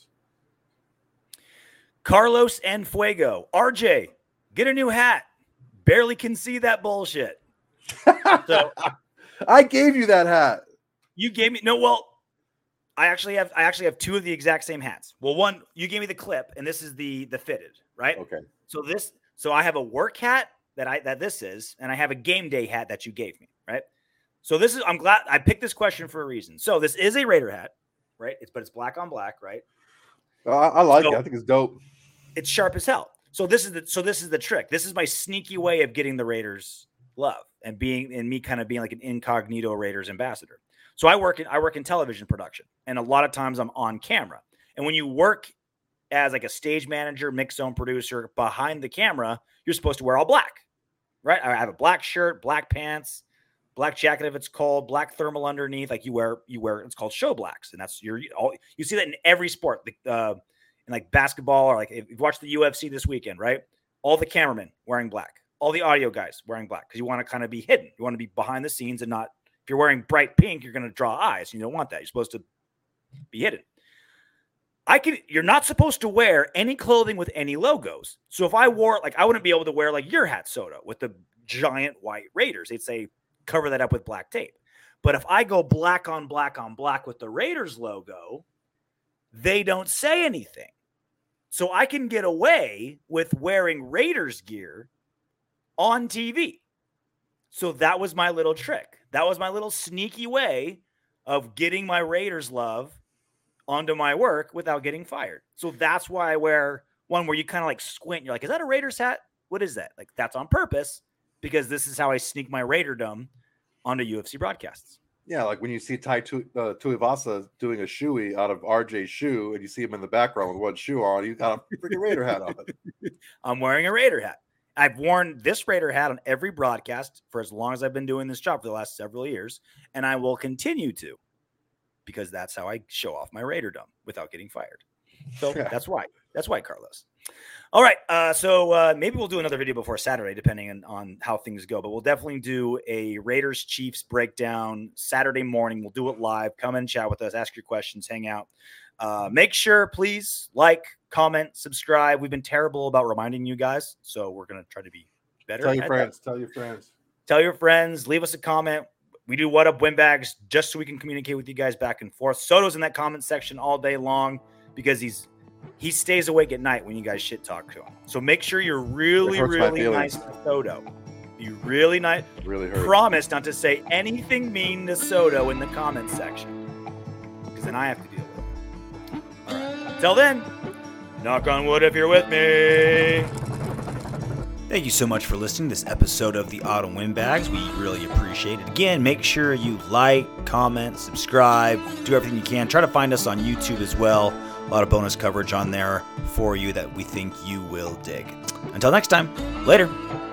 Carlos and Fuego. RJ, get a new hat. Barely can see that bullshit. So I gave you that hat. You gave me I actually have 2 of the exact same hats. Well, one, you gave me the clip, and this is the fitted, right? Okay. So I have a work hat that this is, and I have a game day hat that you gave me, right? So I'm glad I picked this question for a reason. So this is a Raider hat, right? But it's black on black, right? I like it. I think it's dope. It's sharp as hell. So this is the trick. This is my sneaky way of getting the Raiders love and me kind of being like an incognito Raiders ambassador. So I work in television production, and a lot of times I'm on camera. And when you work as like a stage manager, mix zone producer behind the camera, you're supposed to wear all black, right? I have a black shirt, black pants, black jacket if it's cold, black thermal underneath. Like you wear it's called show blacks, and that's you see that in every sport, in like basketball, or like if you watch the UFC this weekend, right? All the cameramen wearing black, all the audio guys wearing black, because you want to kind of be hidden. You want to be behind the scenes and not. If you're wearing bright pink, you're going to draw eyes. You don't want that. You're supposed to be hidden. You're not supposed to wear any clothing with any logos. So if I wore, I wouldn't be able to wear like your hat, Soto, with the giant white Raiders. They'd say, cover that up with black tape. But if I go black on black on black with the Raiders logo, they don't say anything. So I can get away with wearing Raiders gear on TV. So that was my little trick. That was my little sneaky way of getting my Raiders love onto my work without getting fired. So that's why I wear one where you kind of like squint. You're like, is that a Raiders hat? What is that? Like, that's on purpose, because this is how I sneak my Raiderdom onto UFC broadcasts. Yeah, like when you see Tai Tuivasa doing a shoey out of RJ's shoe, and you see him in the background with one shoe on, you got a freaking Raider hat on. I'm wearing a Raider hat. I've worn this Raider hat on every broadcast for as long as I've been doing this job for the last several years, and I will continue to, because that's how I show off my Raiderdom without getting fired. So that's why. That's why, Carlos. All right. So maybe we'll do another video before Saturday, depending on how things go. But we'll definitely do a Raiders Chiefs breakdown Saturday morning. We'll do it live. Come and chat with us. Ask your questions. Hang out. Make sure, please, like, comment, subscribe. We've been terrible about reminding you guys, so we're going to try to be better. Tell your friends. Tell your friends. Tell your friends. Leave us a comment. We do What Up Windbags just so we can communicate with you guys back and forth. Soto's in that comment section all day long because he stays awake at night when you guys shit talk to him. So make sure you're really nice to Soto. You really nice. Really hurt. Promise not to say anything mean to Soto in the comment section, because then I have to deal with it. All right. Until then, knock on wood if you're with me. Thank you so much for listening to this episode of the Autumn Windbags. We really appreciate it. Again, make sure you like, comment, subscribe, do everything you can. Try to find us on YouTube as well. A lot of bonus coverage on there for you that we think you will dig. Until next time, later.